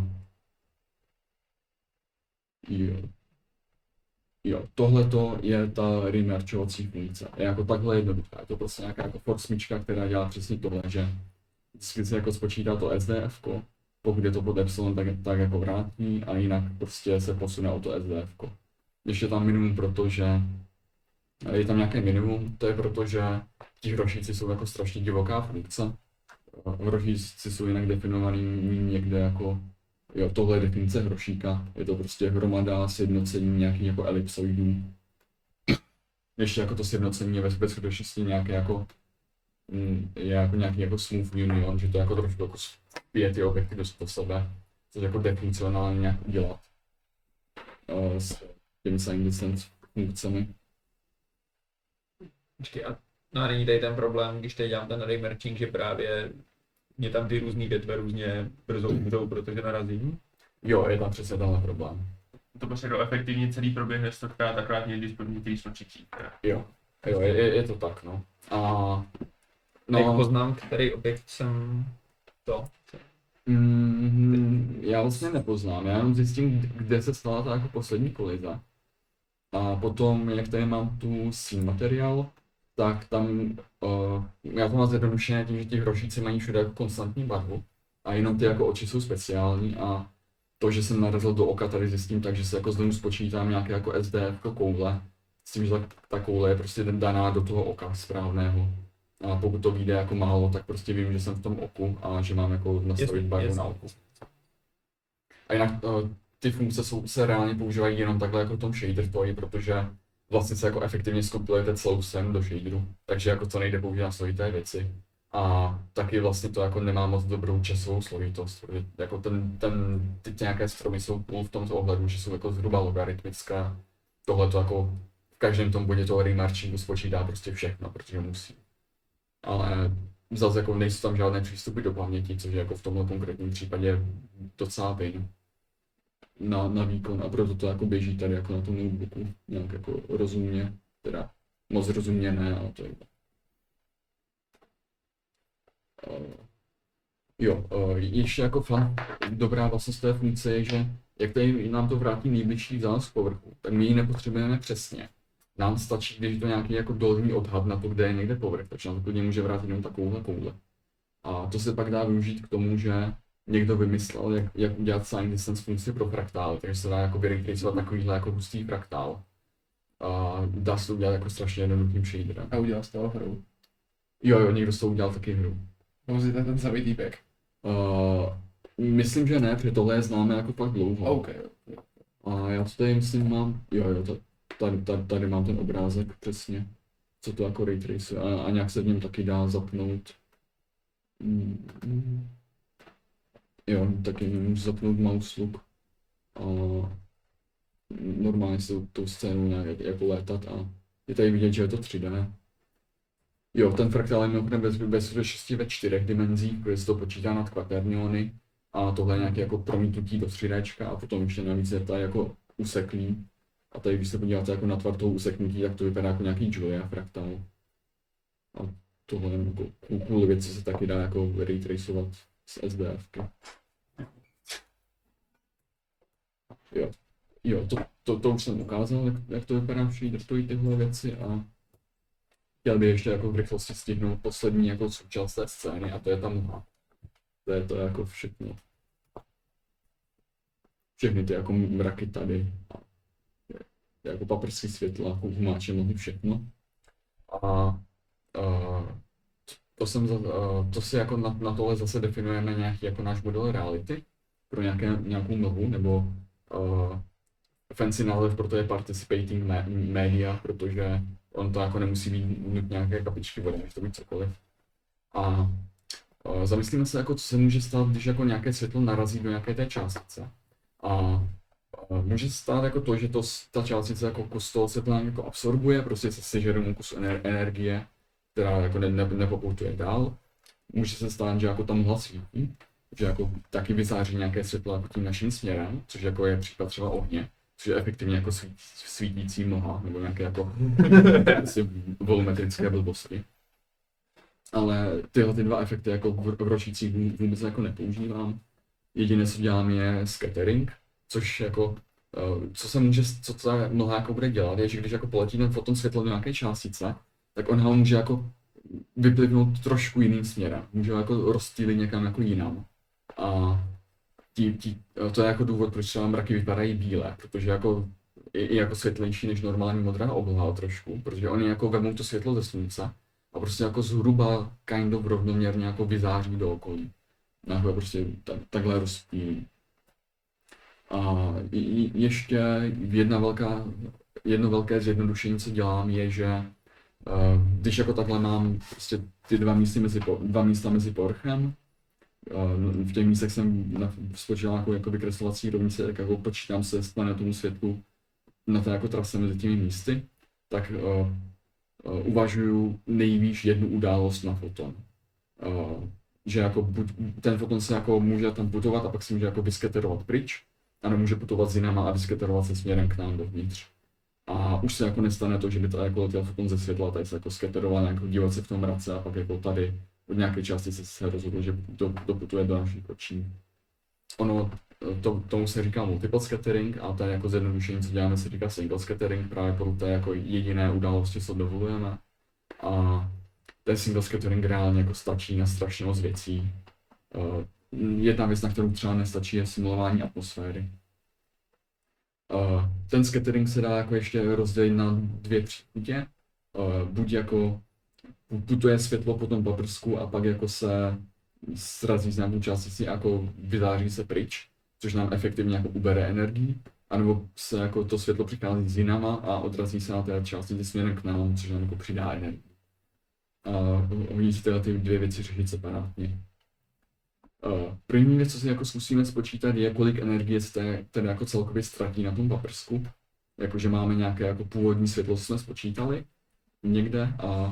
Jo. Jo, tohleto je ta remerčovací funkce. Je jako takhle jednoduchá. Je to prostě nějaká jako forsmička, která dělá přesně tohle, že vždycky se jako spočítá to S D F ko, pokud je to pod epsilon, tak, tak jako vrátí a jinak prostě se posune o to S D F ko. Ještě tam minimum, protože je tam nějaké minimum, to je proto, že ti hrošíci jsou jako strašně divoká funkce. Hrošíci jsou jinak definovaný někde jako, jo, tohle je definice hrošíka, je to prostě hromada sjednocení nějakých jako elipsoidů. Ještě jako to sjednocení je ve skutečnosti nějaké jako, je jako nějaký jako smooth union, že to jako trošku jako spije ty objekty do sebe, což jako defunkcionálně nějak udělat uh, s těmi sign distance funkcemi. Počkej, a no a není tady ten problém, když tady dělám ten remerging, že právě mě tam ty různý větve různě brzo umřou, protože narazím? Jo, je tam přesně tenhle problém. To prostě jako efektivně celý proběhne stokrát, akorát někdy když některý sločití. Jo, jo, je, je, je to tak, no. A No. Jak no, poznám, který objekt jsem to? mm, já vlastně nepoznám, já jenom zjistím, kde se stala ta jako poslední kolize. A potom, jak tady mám tu scene materiál, tak tam, uh, já to mám zjednodušené tím, že ti hrošíci mají všude jako konstantní barvu a jenom ty jako oči jsou speciální a to, že jsem narazil do oka, tady zjistím tak, že se jako znovu spočítám nějaké jako S D F koule, s tím, že ta, ta koule je prostě daná do toho oka správného. A pokud to vyjde jako málo, tak prostě vím, že jsem v tom oku a že mám jako nastavit barvu na oku. A jinak uh, ty funkce jsou, se reálně používají jenom takhle jako v tom shader toy, protože vlastně se jako efektivně skompilujete celou scénu do shaderu, takže jako to nejde použít na složité věci. A taky vlastně to jako nemá moc dobrou časovou složitost, protože jako ten, ten, ty nějaké stromy jsou cool v tomto ohledu, že jsou jako zhruba logaritmické. Tohle to jako v každém tom bodě toho remarchingu spočítá prostě všechno, protože musí. Ale zase jako nejsou tam žádné přístupy do paměti, což je jako v tomhle konkrétním případě docela vin na, na výkon a proto to jako běží tady jako na tom notebooku nějak jako rozumně, teda moc rozumně ne, ale to je. Jo, uh, ještě jako fun, dobrá vlastnost té funkce je, že jak tady nám to vrátí nejbližší vzdálenost k povrchu, tak my ji nepotřebujeme přesně. Nám stačí, když je to nějaký jako dolní odhad na to, kde je někde povrch, takže nám to klidně může vrátit jenom takovouhle koule. A to se pak dá využít k tomu, že někdo vymyslel, jak, jak udělat sign distance funkci pro fraktály, takže se dá jako vyretracovat takovýhle jako hustý fraktál. A dá se to udělat jako strašně jednoduchým shaderem. A udělal z toho hru. Jo, jo, někdo z toho udělal taky hru. Pouze ten samý týpek. Uh, myslím, že ne, protože tohle je známe jako fakt dlouho. OK. A já to tady myslím mám, jo jo, to, tady, tady, tady mám ten obrázek přesně, co to jako ray trace a, a nějak se v něm taky dá zapnout. Mm, mm. Jo, taky můžu zapnout mouse look a normálně se tou scénou nějak jako létat a je tady vidět, že je to tři dé. Jo, ten fraktál je mimochodem bez, bez šesti ve čtyřech dimenzích, protože se to počítá nad kvaterniony a tohle je nějaké jako promítnutí do tři déčka a potom ještě navíc je tady jako useklý. A tady když se podíváte jako na tvar toho useknutí, tak to vypadá jako nějaký Julia fraktál. A tohle je jako cool, cool věc, co se taky dá jako ray tracovat z SDFky. Jo, jo to, to, to už jsem ukázal, jak, jak to vypadá v shadertoji tyhle věci a chtěl bych ještě jako v rychlosti stihnout poslední jako součást té scény a to je tam, to je to jako všechno. Všechny ty jako mraky tady, a jako paprský světla, humáče, nohy, všechno. A, a to, jsem, a, to si jako na, na tohle zase definujeme nějaký jako náš model reality pro nějaké, nějakou nohu, nebo uh, fancy název pro to je participating media, protože on to jako nemusí být nutně nějaké kapičky vody, může to být cokoliv. A uh, zamyslíme se, jako, co se může stát, když jako nějaké světlo narazí do nějaké té částice. A uh, může se stát jako to, že to, ta částice jako kus toho světla jako absorbuje, prostě se sežere kus ener- energie, která jako ne, ne, nepopoutuje dál. Může se stát, že jako tam mlha svítí, že jako taky vyzáří nějaké světlo jako tím naším směrem, což jako je případ třeba ohně, což je efektivně jako svítí, svítící mlha, nebo nějaké jako volumetrické blbosti. Ale tyhle ty dva efekty jako v, v ročících vůbec jako nepoužívám. Jediné, co dělám, je scattering, což jako, co se může, co ta mlha jako bude dělat, je, že když jako poletí ten foton světla do nějaké částice, tak on ho může jako vyplivnout trošku jiným směrem, může ho jako rozptýlit někam jako jinam. A tí, tí, to je jako důvod, proč třeba mraky vypadají bílé, protože jako je, je jako světlejší než normální modrá obloha trošku, protože oni jako vemou to světlo ze slunce a prostě jako zhruba kind of rovnoměrně jako vyzáří do okolí. Jako prostě tak, takhle rozptýlí. A ještě jedna velká, jedno velké zjednodušení, co dělám, je, že uh, když jako takhle mám prostě ty dva místa mezi, dva místa mezi povrchem, uh, v těch místech jsem spočítal nějakou jako vykreslovací rovnici, tak jako počítám se z planetomu světlu na té jako trase mezi těmi místy, tak uh, uh, uvažuju nejvýš jednu událost na foton. Uh, že jako buď, ten foton se jako může tam putovat a pak se může jako vysketerovat pryč, a nemůže putovat s jinama a vysketerovat se směrem k nám dovnitř. A už se jako nestane to, že by to jako letěl foton ze světla, tady se jako sketeroval, jako dívat se v tom mrace a pak jako tady od nějaké části se, se rozhodlo, že to, to putuje do našich očí. Ono, to, tomu se říká multiple scattering a ten jako zjednodušení, co děláme, se říká single scattering, právě pro té jako jediné události, co dovolujeme. A ten single scattering reálně jako stačí na strašně moc věcí. Uh, jedna věc, na kterou třeba nestačí, je simulování atmosféry. Uh, ten scattering se dá jako ještě rozdělit na dvě příputě. Uh, buď jako putuje světlo po tom paprsku a pak jako se srazí s nějakou částicí jako vyzáří se pryč, což nám efektivně jako ubere energii. A nebo se jako to světlo přichází s jinama a odrazí se na té částici směrem k nám, což nám jako přidá energii. A hodí se tyhle ty dvě věci řešit separátně. Uh, první věc, co si jako zkusíme spočítat, je, kolik energie se tedy jako celkově ztratí na tom paprsku. Jakože máme nějaké jako původní světlo, co jsme spočítali někde a,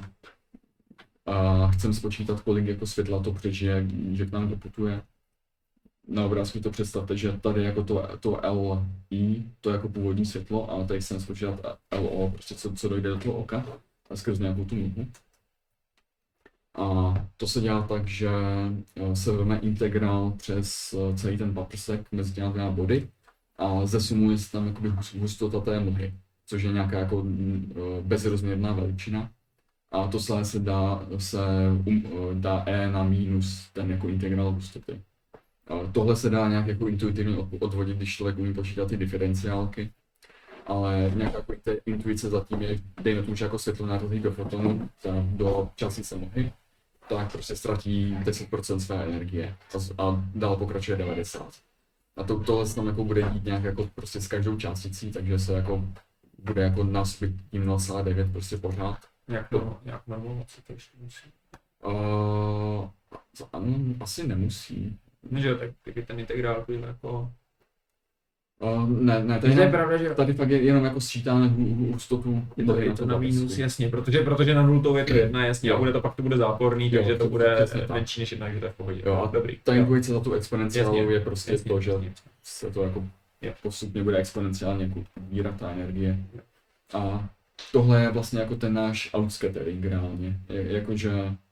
a chceme spočítat, kolik jako světla to přežije, že k nám doputuje. Na obrázku to představte, že tady jako to, to L I, to je jako původní světlo a tady chceme spočítat L O, prostě co, co dojde do toho oka a skrz nějakou tu mlhu. A to se dělá tak, že eh, se vezme integrál přes eh, celý ten paprsek mezi těma dvěma body a zesumuje se tam jakoby hus- hustota té mlhy, což je nějaká jako mm, eh, bezrozměrná veličina. A to celé se dá, se um, eh, dá e na minus ten jako integrál hustoty. A tohle se dá nějak jako intuitivně od- odvodit, když člověk umí počítat ty diferenciálky. Ale nějaká jako te- intuice zatím je, dejme tomu, že jako světlo narazí do fotonu, ta- do částice mlhy, tak prostě ztratí deset procent své energie a, z- a dál pokračuje devadesát. A to, tohle se tam jako bude dít nějak jako prostě s každou částicí, takže se jako bude jako násobit tím nula celá devět prostě pořád. Jak to, jak normálně se to ještě musí. Uh, ano, asi nemusí. No, že jo, tak kdyby ten integrál byl jako... Uh, ne, ne, Takže tady, to je pravda, že tady fakt je jenom jako sčítáme hu- hu- hustotu. je to, mlhy je na to tom na minus, paprsku. jasně, protože, protože na nultou je to jedna, jasně, Jo. a bude to pak to bude záporný, Jo, takže to to- bude přesně tak. menší než jedna, takže to je v pohodě. Jo, a Dobrý. Ta jo. intuice za tu exponenciálu Jasně, je prostě jasně, to, že jasně. se to jako Jo. postupně bude exponenciálně jako ubírat ta energie. A tohle je vlastně jako ten náš outscattering reálně. Je, jakože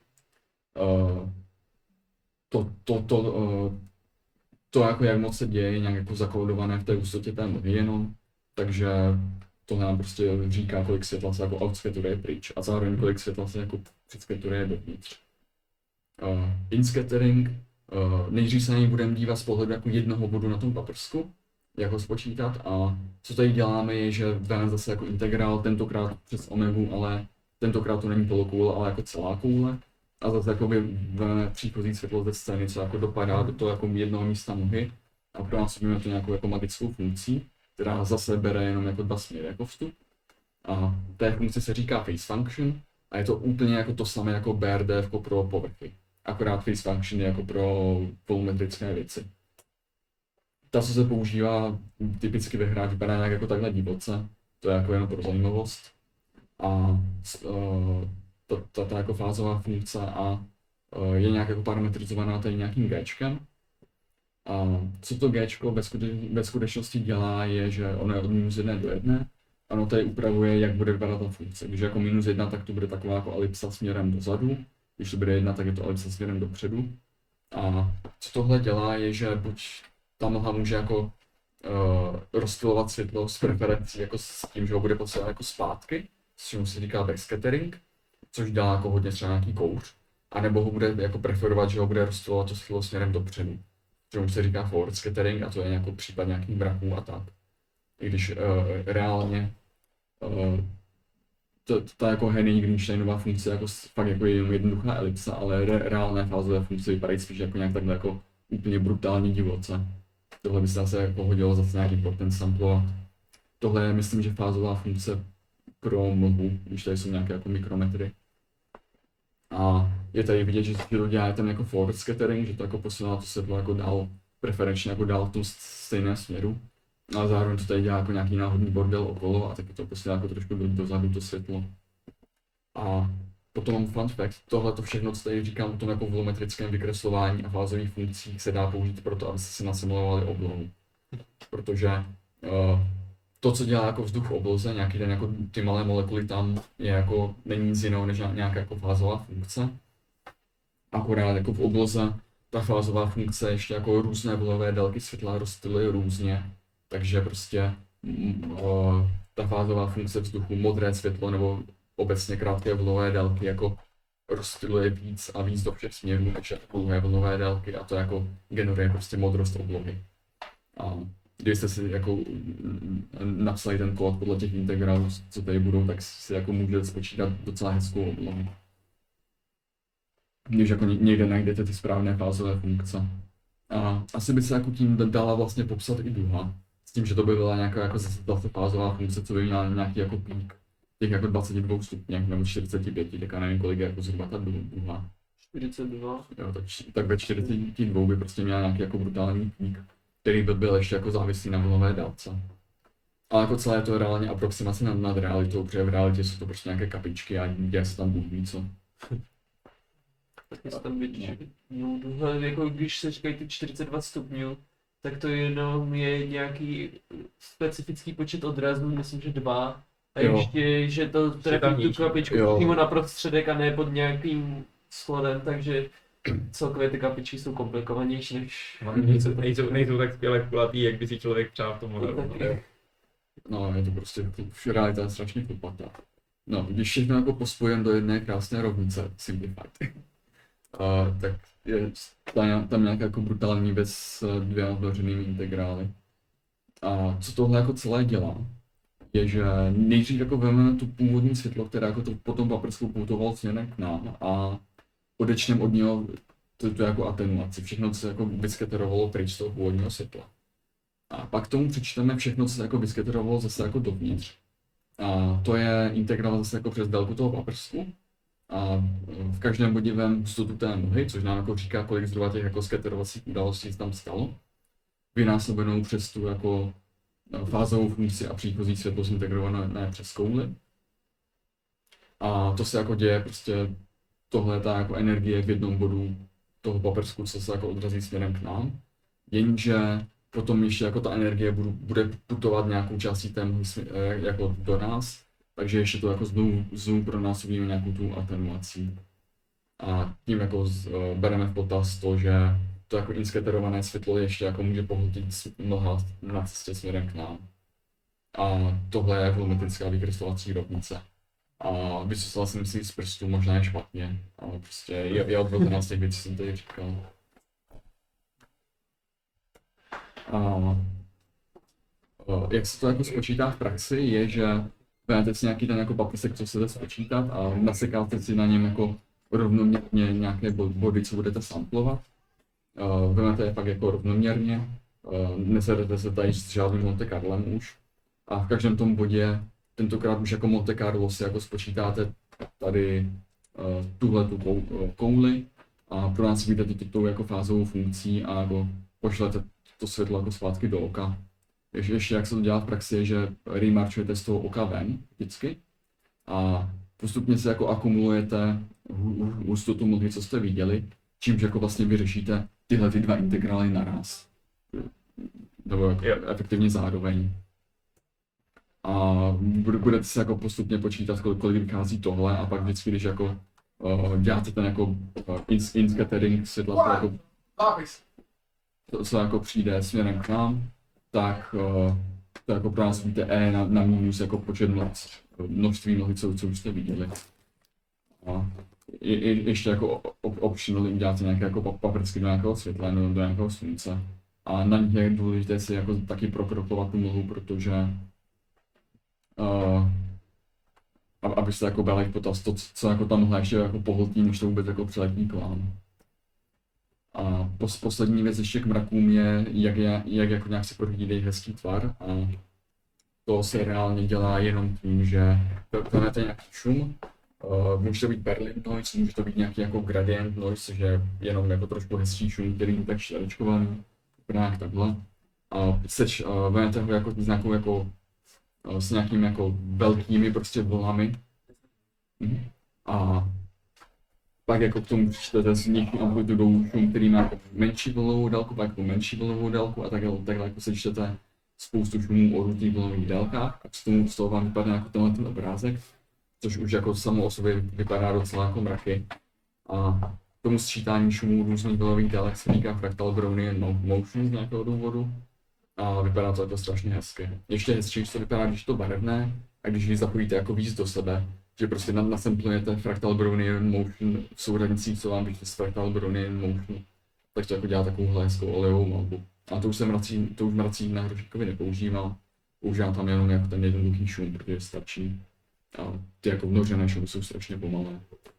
uh, to, to, to, uh, to jako jak moc se děje je nějak jako zakódované v té hustotě té mlhy jenom, takže tohle nám prostě říká, kolik světla se jako outscatteruje pryč a zároveň kolik světla se jako přiscatteruje dovnitř. Uh, inscattering, uh, nejdřív se na něj budeme dívat z pohledu jako jednoho bodu na tom paprsku, jak ho spočítat, a co tady děláme je, že vezmeme zase jako integrál, tentokrát přes omegu, ale tentokrát to není polokoule, ale jako celá koule. A zase jakoby vezmeme příchozí světlo ze scény, co jako dopadá do toho jako jednoho místa mlhy a pronásobíme to nějakou jako magickou funkcí, která zase bere jenom jako dva směry jako vstup. A té funkci se říká face function a je to úplně jako to samé jako B R D F pro povrchy. Akorát face function je jako pro volumetrické věci. Ta, co se používá typicky ve hrách, vypadá nějak jako takhle divoce, to je jako jenom pro zajímavost. A uh, ta, ta, ta jako fázová funkce a uh, je nějak jako parametrizovaná tady nějakým Gčkem. A co to Gčko ve, skuteč, ve skutečnosti dělá, je, že ono je od minus jedné do jedné. Ono tady upravuje, jak bude vypadat ta funkce. Když je jako minus jedna, tak to bude taková jako elipsa směrem dozadu. Když to bude jedna, tak je to elipsa směrem dopředu. A co tohle dělá, je, že buď ta mlha může jako uh, rozptylovat světlo s preferencí jako s tím, že ho bude potřebovat jako zpátky, s čím se říká backscattering, což dělá jako hodně třeba nějaký kouř, anebo ho bude jako preferovat, že ho bude rozptylovat to světlo směrem dopředu, čemu se říká forward scattering, a to je jako případ nějakých mraků a tak. I když uh, reálně uh, to, ta jako Henning Greensteinová funkce jako s- fakt jako je jenom jednoduchá elipsa, ale re, reálné fázové funkce vypadají spíš jako nějak takhle jako úplně brutální divoce. Tohle by se zase jako hodilo zase nějaký potent samplovat. Tohle je, myslím, že fázová funkce pro mlhu, když tady jsou nějaké jako mikrometry. A je tady vidět, že to dělá ten jako forward scattering, že to jako posílá to světlo jako dál, preferenčně jako dál v tom stejném směru. A zároveň to tady dělá jako nějaký náhodný bordel okolo a taky to posílá jako trošku do, dozadu to světlo. A potom fun fact, tohle to všechno, co tady říkám o tom jako volumetrickém vykreslování a fázových funkcích, se dá použít pro to, abyste si nasimulovali oblohu. Protože uh, to, co dělá jako vzduch v obloze, nějaký ten jako ty malé molekuly tam, je jako, není nic jiného než nějaká jako fázová funkce. Akorát jako v obloze ta fázová funkce ještě jako různé vlnové délky světla rozptyluje různě. Takže prostě mm, uh, ta fázová funkce vzduchu, modré světlo nebo obecně krátké vlnové délky jako rozptyluje víc a víc do všech směrů než dlouhé vlnové délky, a to jako generuje prostě modrost oblohy. A kdybyste si jako mm, napsali ten kód podle těch integrálů, co tady budou, tak si jako můžete spočítat docela hezkou oblohu. Když jako ně- někde najdete ty správné fázové funkce. A asi by se jako tím dala vlastně popsat i duha. S tím, že to by byla nějaká jako zase zase fázová funkce, co by měla nějaký jako pík těch jako dvacet dva stupňů nebo čtyřicet pět, tak já nevím, kolik je jako zhruba ta du- duha. čtyřicet dva. Jo, tak, č- tak ve čtyřicet dva by prostě měla nějaký jako brutální pík, který by byl ještě jako závislý na vlnové délce. Ale jako celé to je reálně aproximace nad, nad realitou, protože v realitě jsou to prostě nějaké kapičky a děje se tam bůh ví co. Taky se tam většinou, no, jako když se říkají ty čtyřicet dva stupňů, tak to jenom je nějaký specifický počet odrazů, myslím, že dva. A Jo. ještě, že to trefí tu tam krabičku Jo. přímo na prostředek a ne pod nějakým skladem, takže celkově ty kapičky jsou komplikovanější než... Nejsou, nejsou, nejsou tak skvěle kulatý, jak by si člověk přál v tom modelu. Taky. No, je to prostě, realita je strašně chlupatá. No, když všechno jako pospojím do jedné krásné rovnice, simplified, uh, tak je tam, tam nějaká jako brutální věc s dvěma otevřenými integrály. A co tohle jako celé dělá, je, že nejdřív jako vezmeme tu původní světlo, které jako to potom paprskou poutovalo směrem k nám a odečtem od něho tu, tu jako atenuaci, všechno, co se jako vysketerovalo pryč z toho původního světla. A pak tomu přičteme všechno, co se jako vysketerovalo zase jako dovnitř. A to je integrál zase jako přes délku toho paprsku. A v každém bodě vem hustotu té mlhy, což nám jako říká, kolik zhruba těch jako sketerovacích událostí se tam stalo. Vynásobenou přes tu jako fázovou funkci a příchozí světlo integrované přes kouli. A to se jako děje prostě, tohle ta jako energie v jednom bodu toho paprsku, co se jako odrazí směrem k nám. Jenže potom ještě jako ta energie budu, bude putovat nějakou částí té mlhy jako do nás, takže ještě to jako znovu, znovu pronásobíme nějakou tu atenuací. A tím jako z, uh, bereme v potaz to, že to jako insketerované světlo ještě jako může pohltit mnoha na cestě směrem k nám. A tohle je volumetrická vykreslovací rovnice. A vysvětlila jsem si z prstu, možná je špatně, ale prostě je, je odvozená z těch věcí, co jsem tady říkal. A jak se to jako spočítá v praxi, je, že vezmete si nějaký ten jako paprsek, co chcete spočítat a nasekáte si na něm jako rovnoměrně nějaké body, co budete samplovat. Vezmete je pak jako rovnoměrně, nesedete se tady s žádným Monte Carlem už. A v každém tom bodě, tentokrát už jako Monte Carlo si jako spočítáte tady tuhle tu kouli a pronásobíte to tou jako fázovou funkcí a jako pošlete to světlo jako zpátky do oka. Ještě, ještě jak se to dělá v praxi je, že remarchujete z toho oka ven vždycky a postupně se jako akumulujete hustotu mlhy, co jste viděli, čímž jako vlastně vyřešíte tyhle ty dva integrály naraz. Nebo jako efektivně zároveň. A budete se jako postupně počítat, kolik, kolik vychází tohle a pak vždycky, když jako uh, děláte ten jako uh, in-scattering světla, jako, to, co jako přijde směrem k nám, tak uh, to jako pronásobíte E na, na minus jako počet množství mlhy, co, co už jste viděli. A je, je, ještě jako optional děláte nějaké jako paprsky do nějakého světla, do, do nějakého slunce. A na nich je důležité si jako taky prokropovat tu mlhu, protože uh, abyste jako brali v potaz to, co jako tam mlha ještě jako pohltí, než to vůbec jako přiletí k vám. A pos, poslední věc ještě k mrakům je, jak, je, jak jako nějak se pořídí hezký tvar. A to se reálně dělá jenom tím, že vezmete nějaký šum, uh, může to být Berlin noise, může to být nějaký jako gradient noise, což je jenom jako trošku hezčí šum, který je tak čtverečkovaný, nějak takhle. A seč, uh, vezmete ho jako s nějakou jako, uh, s nějakými jako velkými prostě vlnami. Mhm. A pak jako k tomu přičtete s nižší amplitudou šum, který má jako menší vlnovou délku, pak jako menší vlnovou délku a takhle, takhle jako sečtete spoustu šumů o různých vlnových délkách a k tomu z toho vám vypadne jako tenhle ten obrázek, což už jako samo o sobě vypadá docela jako mraky. A tomu sčítání šumů různých vlnových délek se říká fractal Brownian motion z nějakého důvodu a vypadá to jako strašně hezky. Ještě hezčí, to vypadá, když je to barevné a když ji zapojíte jako víc do sebe, že prostě nasemplujete fractal Brownian motion v souřadnicích, co vám vyšlo z fractal Brownian motion, tak to jako dělá takovouhle hezkou olejovou malbu. A to už jsem mrací, to už mrací na hrošíkovi nepoužíval, používám tam jenom jako ten jednoduchý šum, protože stačí. A ty jako vnořené šumy jsou strašně pomalé.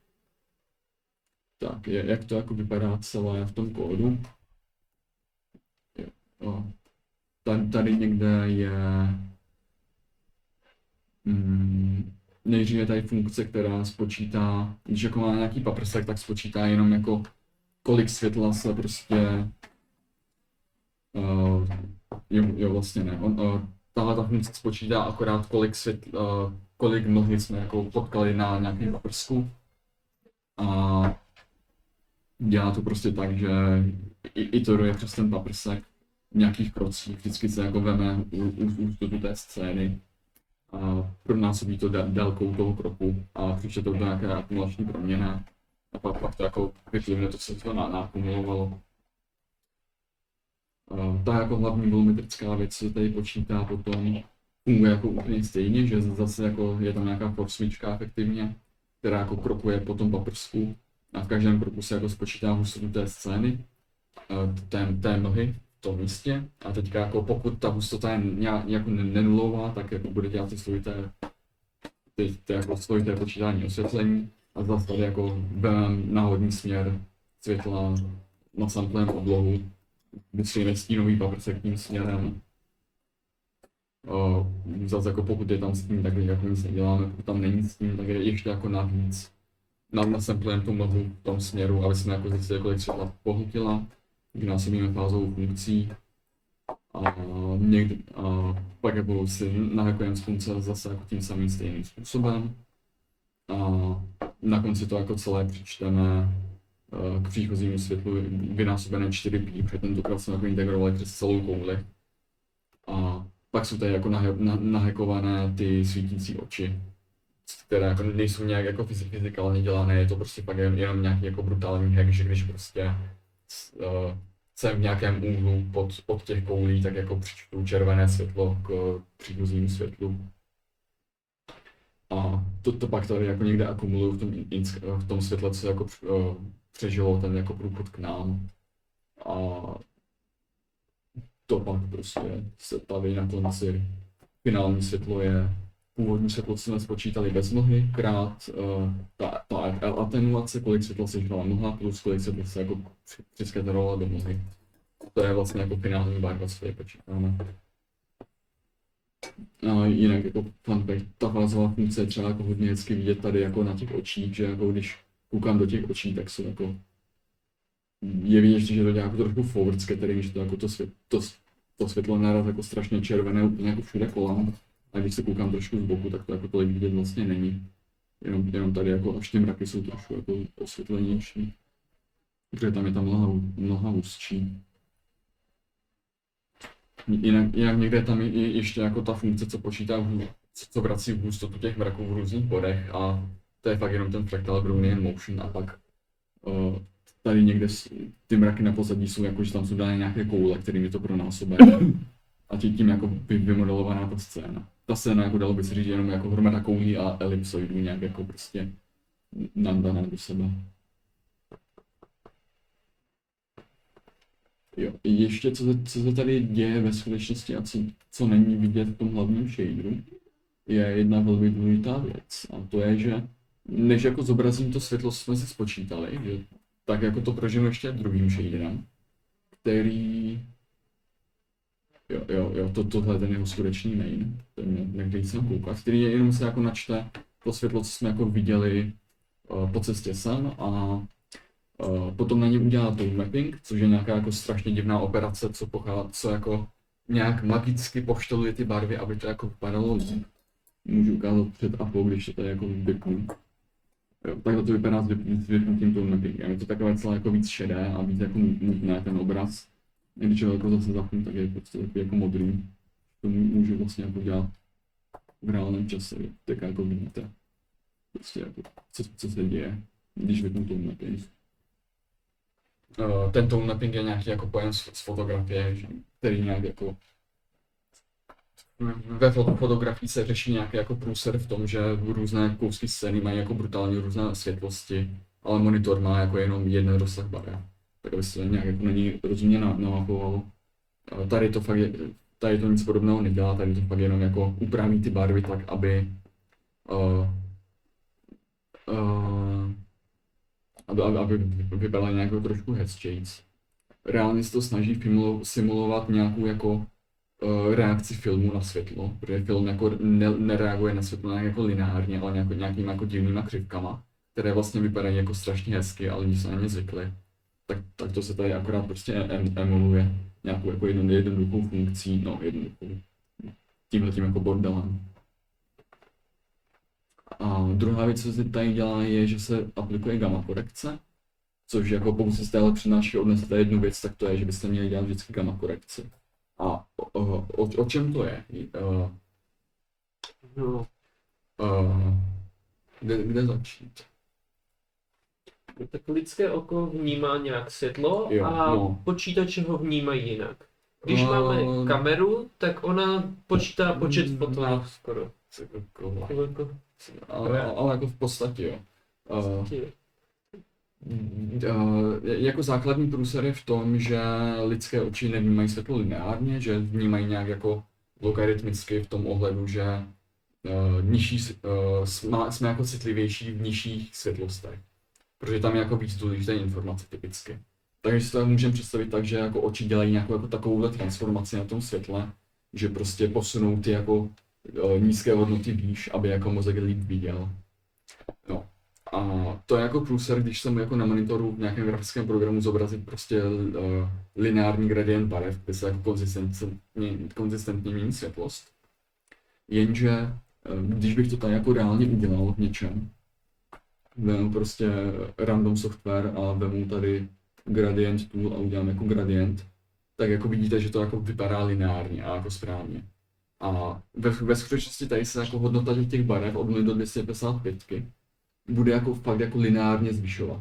Tak, je, jak to jako vypadá celé v tom kódu. Jo. Tady, tady někde je mm, nejdřív je tady funkce, která spočítá, když jako má nějaký paprsek, tak spočítá jenom jako kolik světla se prostě uh, jo, jo, vlastně ne. On, uh, tahle ta funkce spočítá akorát kolik světla, uh, kolik mlhy jsme jako potkali na nějakém paprsku. A dělá to prostě tak, že iteruje přes ten paprsek v nějakých krocích, vždycky se jako veme ústupu té scény a pronásobí to délkou toho kroku a přičte to do nějaké akumulační proměny A pak, pak to jako vyplivne to, co to nakumulovalo. Ta jako hlavní volumetrická věc se tady počítá potom, funguje jako úplně stejně, že zase jako je tam nějaká forsmička efektivně, která jako krokuje po tom paprsku a v každém kroku se jako spočítá hustotu té scény, té, té mlhy v tom místě a teďka jako pokud ta hustota je nějak, nějak nenulová, tak jako bude dělat ty slojité, ty, ty jako slojité počítání osvětlení a zase tady jako vezmeme náhodný směr světla na samplem oblohu, vystřelíme stínový paprsek tím směrem. Uh, zase jako pokud je tam stín, tak jako nic neděláme, pokud tam není stín, tak je ještě jako navíc. Nasamplujeme tu mlhu v tom směru, aby jsme jako zjistili, kolik světla pohltila, vynásobíme fázovou funkcí. A, někdy, a pak jako si nahakujeme slunce zase jako tím samým stejným způsobem. A na konci to jako celé přičteme k příchozímu světlu vynásobené čtyři pi, protože tentokrát jsme jako integrovali přes celou kouli. A pak jsou tady jako nahekované ty svítící oči, které jako nejsou nějak jako fyzikálně dělané, je to prostě pak jenom nějaký jako brutální hack, že když prostě uh, jsem v nějakém úhlu pod, pod těch koulí, tak jako přičtu červené světlo k příchozímu světlu. A to, to pak tady jako někde akumuluju v tom, v tom světle, co jako uh, přežilo ten jako průchod k nám. A to pak prostě se tady na konci. Finální světlo je původní světlo, co jsme spočítali bez mlhy, krát uh, ta, ta atenuace, kolik světla se žrala mlha, plus kolik světla se jako přiskatrovalo do mlhy. To je vlastně jako finální barva, co tady počítáme. A jinak jako fun fact, ta fázová funkce je třeba jako hodně hezky vidět tady jako na těch očích, že jako když koukám do těch očí, tak jsou jako je vidět, že to dělá jako trošku forward scattering, že to jako to, svět, to, to světlo naraz jako strašně červené úplně jako všude kolem. A když se koukám trošku z boku, tak to jako tolik vidět vlastně není. Jenom, jenom tady jako až ty mraky jsou trošku jako osvětlenější. Protože tam je ta mlha, mlha hustší. Jinak, jinak někde tam je ještě jako ta funkce, co počítá, co, co vrací hustotu těch mraků v různých bodech a to je fakt jenom ten fractal Brownian motion a pak uh, tady někde ty mraky na pozadí jsou jako, že tam jsou dané nějaké koule, kterými to pronásobí. A tím jako by vymodelovaná ta scéna. Ta scéna jako dalo by se říct jenom jako hromada koulí a elipsoidů nějak jako prostě nandané do sebe. Jo, ještě co se, co se tady děje ve skutečnosti a co, co není vidět v tom hlavním shaderu, je jedna velmi důležitá věc. A to je, že než jako zobrazím to světlo, co jsme si spočítali, že tak jako to prožiju ještě druhým shaderem, který... Jo, jo, jo, to, tohle je ten jeho skutečný main, ten, na který jsem koukal, který je jenom se jako načte to světlo, co jsme jako viděli uh, po cestě sem a uh, potom na něm udělá tone mapping, což je nějaká jako strašně divná operace, co pochází, co jako nějak magicky povšteluje ty barvy, aby to jako vypadalo líp. Můžu ukázat před a po, když to tady jako vypnu. Jo, takhle to vypadá s vypnutím tone mappingem, je to takové celé jako víc šedé a víc jako nutné ten obraz. Když ho jako zase zapnu, tak je prostě takový jako modrý. To můžu vlastně jako dělat v reálném čase, tak jako vidíte. Prostě jako, co, co se děje, když vypnu tone mapping. Uh, ten tone mapping je nějaký jako pojem z, z fotografie, který nějak jako... Ve fotografii se řeší nějaký jako průser v tom, že různé kousky scény mají jako brutálně různé světlosti, ale monitor má jako jenom jeden rozsah barev. Tak aby se to nějak jako na ní rozumně namapovalo. Tady to fakt je, tady to nic podobného nedělá, tady to fakt jenom jako upraví ty barvy tak, aby uh, uh, aby, aby, aby vypadala nějak trošku hezčejc. Reálně se to snaží simulovat nějakou jako uh, reakci filmu na světlo, protože film jako ne, nereaguje na světlo nějak jako lineárně, ale nějak, nějakýma jako divnýma křivkama, které vlastně vypadají jako strašně hezky, ale lidi se na ně zvykli. Tak, tak to se tady akorát prostě em, emuluje nějakou jako jednou jednoduchou funkcí, no jednoduchou, tímhletím jako bordelem. A druhá věc, co se tady dělá, je, že se aplikuje gamma korekce, což jako pokud se z téhle přednáší odnesete jednu věc, tak to je, že byste měli dělat vždycky gamma korekci. A o, o, o čem to je? Uh, No. uh, kde, kde začít? Tak lidské oko vnímá nějak světlo Jo, a no. počítače ho vnímají jinak. Když No. máme kameru, tak ona počítá počet Mm, fotonů no. skoro. Cyklo. Jako, Ale, ale jako v podstatě jo. Uh, ti- Uh, jako základní průser je v tom, že lidské oči nevnímají světlo lineárně, že vnímají nějak jako logaritmicky v tom ohledu, že uh, nižší, uh, jsme, jsme jako citlivější v nižších světlostech, protože tam je jako víc důležité informace typicky. Takže si to můžeme představit tak, že jako oči dělají nějakou jako takovouhle transformaci na tom světle, že prostě posunou ty jako uh, nízké hodnoty výš, aby jako mozek líp viděl. No. A to je jako průser, když jsem jako na monitoru v nějakém grafickém programu zobrazit prostě uh, lineární gradient barev, kde se jako konzistentně, konzistentně mění světlost. Jenže uh, když bych to tady jako reálně udělal v něčem, vemu prostě random software a vemu tady gradient tool a udělám jako gradient, tak jako vidíte, že to jako vypadá lineárně a jako správně. A ve, ve skutečnosti tady se jako hodnota těch barev od nuly do dvě stě padesát pět bude jako fakt jako lineárně zvyšovat.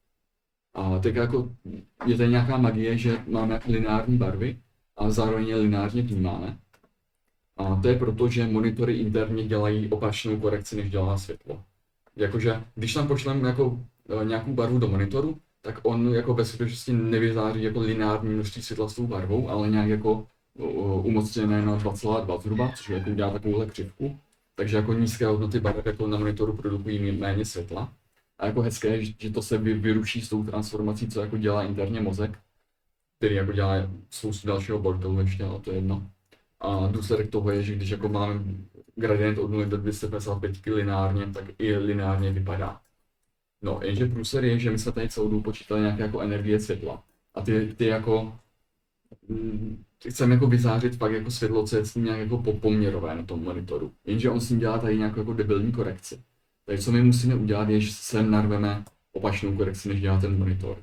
A tak jako je tady nějaká magie, že máme jako lineární barvy a zároveň je lineárně vnímáme. A to je proto, že monitory interně dělají opačnou korekci, než dělá světlo. Jakože když tam pošleme jako nějakou barvu do monitoru, tak on jako ve skutečnosti nevyzáří jako lineární množství světla s tou barvou, ale nějak jako umocněné na dva celá dva zhruba, což jako udělá takovouhle křivku. Takže jako nízké hodnoty barev jako na monitoru produkují méně světla. A jako hezké je, že to se vy, vyruší s tou transformací, co jako dělá interně mozek, který jako dělá spoustu dalšího bordelu ještě, ale to je jedno. A důsledek toho je, že když jako máme gradient od nuly do dvě stě padesát pět lineárně, tak i lineárně vypadá. No, jenže průser je, že my jsme tady celou dobu počítali nějaké jako energie světla. A ty, ty jako mm, chceme jako vyzářit fakt jako světlo, co je s ním nějak jako poměrové na tom monitoru. Jenže on s ním dělá tady nějakou jako debilní korekci. Takže co my musíme udělat, je, že sem narveme opačnou korekci, než dělá ten monitor.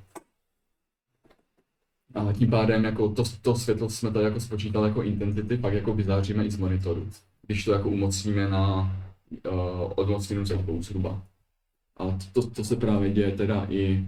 A tím pádem jako to, to světlo jsme tady jako spočítali jako intenzity, pak jako vyzáříme i z monitoru. Když to jako umocníme na uh, odmocněnou celkou zhruba. A to, to se právě děje teda i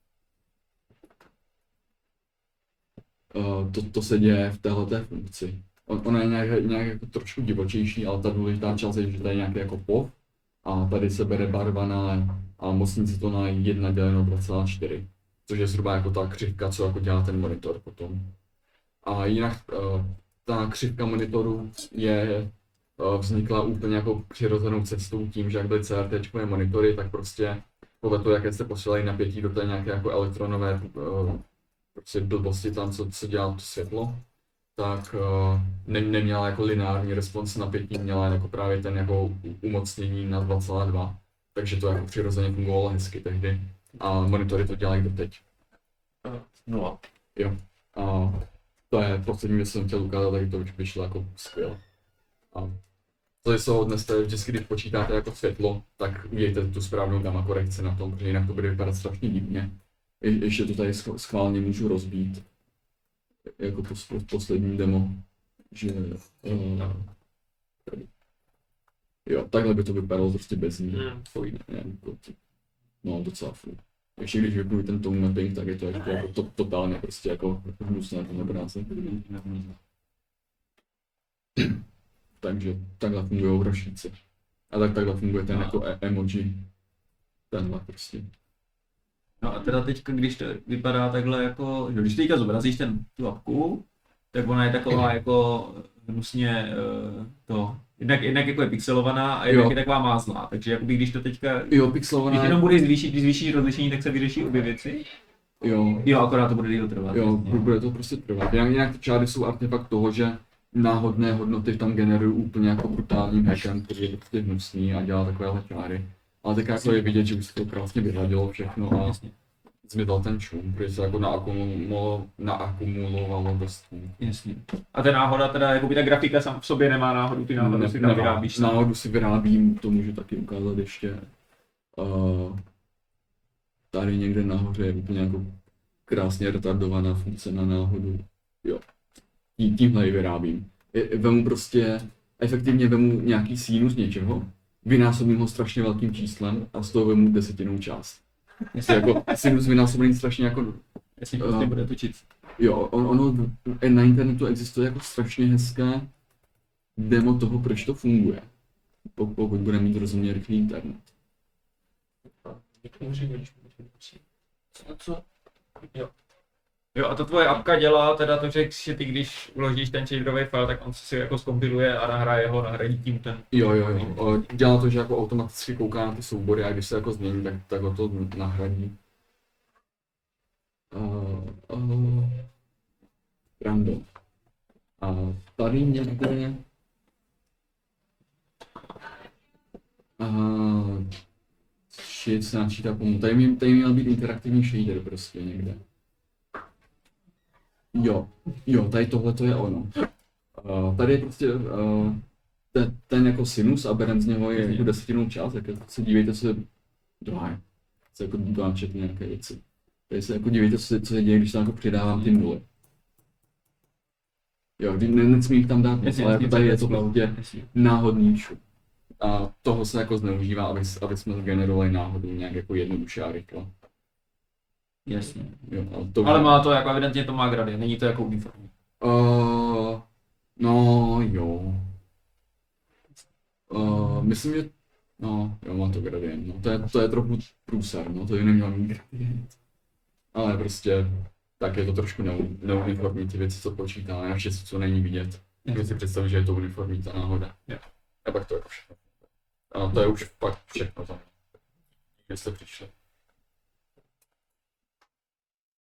Uh, to, to se děje v téhleté funkci. On, ona je nějak, nějak jako trošku divočejší, ale ta důležitá část je, že tady je nějaký jako pov a tady se bere barva na, a mocní se to na jedna děleno dva celá čtyři, což je zhruba jako ta křivka, co jako dělá ten monitor potom. A jinak uh, ta křivka monitoru je uh, vznikla úplně jako přirozenou cestou tím, že jak byly C R T monitory, tak prostě podle toho, jaké se posílají napětí do té nějaké jako elektronové uh, prostě blbosti tam, co, co dělá to světlo, tak uh, ne, neměla jako lineární respons napětí, měla jako právě ten jako umocnění na dva celá dva, takže to jako přirozeně fungovalo hezky tehdy a monitory to dělají doteď. Nula. Jo. A to je poslední věc, co jsem chtěl ukázat, takže to už vyšlo jako skvěle. A to je toho dnes, vždycky, když počítáte jako světlo, tak udějte tu správnou gamma korekci na tom, protože jinak to bude vypadat strašně divně. Je, ještě to tady schválně můžu rozbít, jako pos, poslední demo, že uh, jo, takhle by to vypadalo prostě bez ní, Hmm. to jiné, ne, to, no docela furt. Ještě když vypnu ten tone mapping, tak je to ještě jako to, totálně prostě jako hnusné ten obrázek. Takže takhle fungují rošíci. A tak takhle funguje ten jako e- emoji, tenhle prostě. No a teda teď, když to vypadá takhle jako, že když teďka zobrazíš ten, tu apku, tak ona je taková jako hnusně uh, to, jednak, jednak jako je pixelovaná a jednak Jo. je taková mázlá, takže jakoby když to teďka, Jo, když pixelovaná, jenom budeš zvýšit, když zvýšíš rozlišení, tak se vyřeší obě věci. jo, Jo, akorát to bude díl trvat. jo, jasně. bude to prostě trvat. Jinak, jinak ty čáry jsou artefakt toho, že náhodné hodnoty tam generují úplně jako brutálním hackem, který je prostě hnusný a dělá takovéhle čáry. Ale tak jako je vidět, že už se to krásně vyhladilo všechno a Jasně, zmizel ten šum, protože se jako naakumulovalo, naakumulovalo dost. jasně. A ta náhoda teda, jakoby ta grafika sam v sobě nemá náhodu, ty náhody si tam nemá. vyrábíš sám. Náhodu si vyrábím, to můžu taky ukázat ještě. Uh, tady někde nahoře je úplně jako krásně retardovaná funkce na náhodu. Jo, Tí, tímhle ji vyrábím. Je, vemu prostě, efektivně vemu nějaký sinus něčeho, vynásobím ho strašně velkým číslem a z toho vemu desetinou část. Jestli jako sinus vynásobený strašně jako, Jestli prostě bude točit. jo, on, ono na internetu existuje jako strašně hezké demo toho, proč to funguje. Pokud, pokud bude mít rozumně rychlý internet. Co, co? Jo, a to tvoje apka dělá teda to, že, že ty když vložíš ten shaderový file, tak on si jako zkompiluje a nahraje ho, nahradí tím ten. Jo, jo, jo. O, dělá to, že jako automaticky kouká na ty soubory a když se jako změní, tak, tak ho to nahradí. Uh, uh, random. A tady někde... Uh, shit se načítá pomů. Tady, mě, tady měl být interaktivní shader prostě někde. Jo, jo, tady tohle to je ono. Uh, tady je prostě uh, ten, ten jako sinus a berem z něho je jako desetinou část, tak se dívejte se, dohaj, se jako dívám četně nějaké věci. Tady se jako dívejte, co se, co se děje, když tam jako přidávám ty nuly. Jo, ne, nesmím jich tam dát moc, ale jako tady je to prostě náhodný šup. A toho se jako zneužívá, aby, aby jsme generovali náhodou nějak jako jednoduše a rychle. Jasně. Jo, ale, to Ale má to jako evidentně to má gradient, není to jako uniformní. Uh, no jo. Uh, myslím, že no, jo, má to gradient, no. To je, to je trochu průser, no, to je neměl mít gradient. Ale prostě, tak je to trošku neu- neuniformní ty věci, co počítá, a všechno, co není vidět. Když si představit, že je to uniformní ta náhoda. Jo. A pak to je jako všechno. A to je už pak všechno za mě. Kde jste přišli.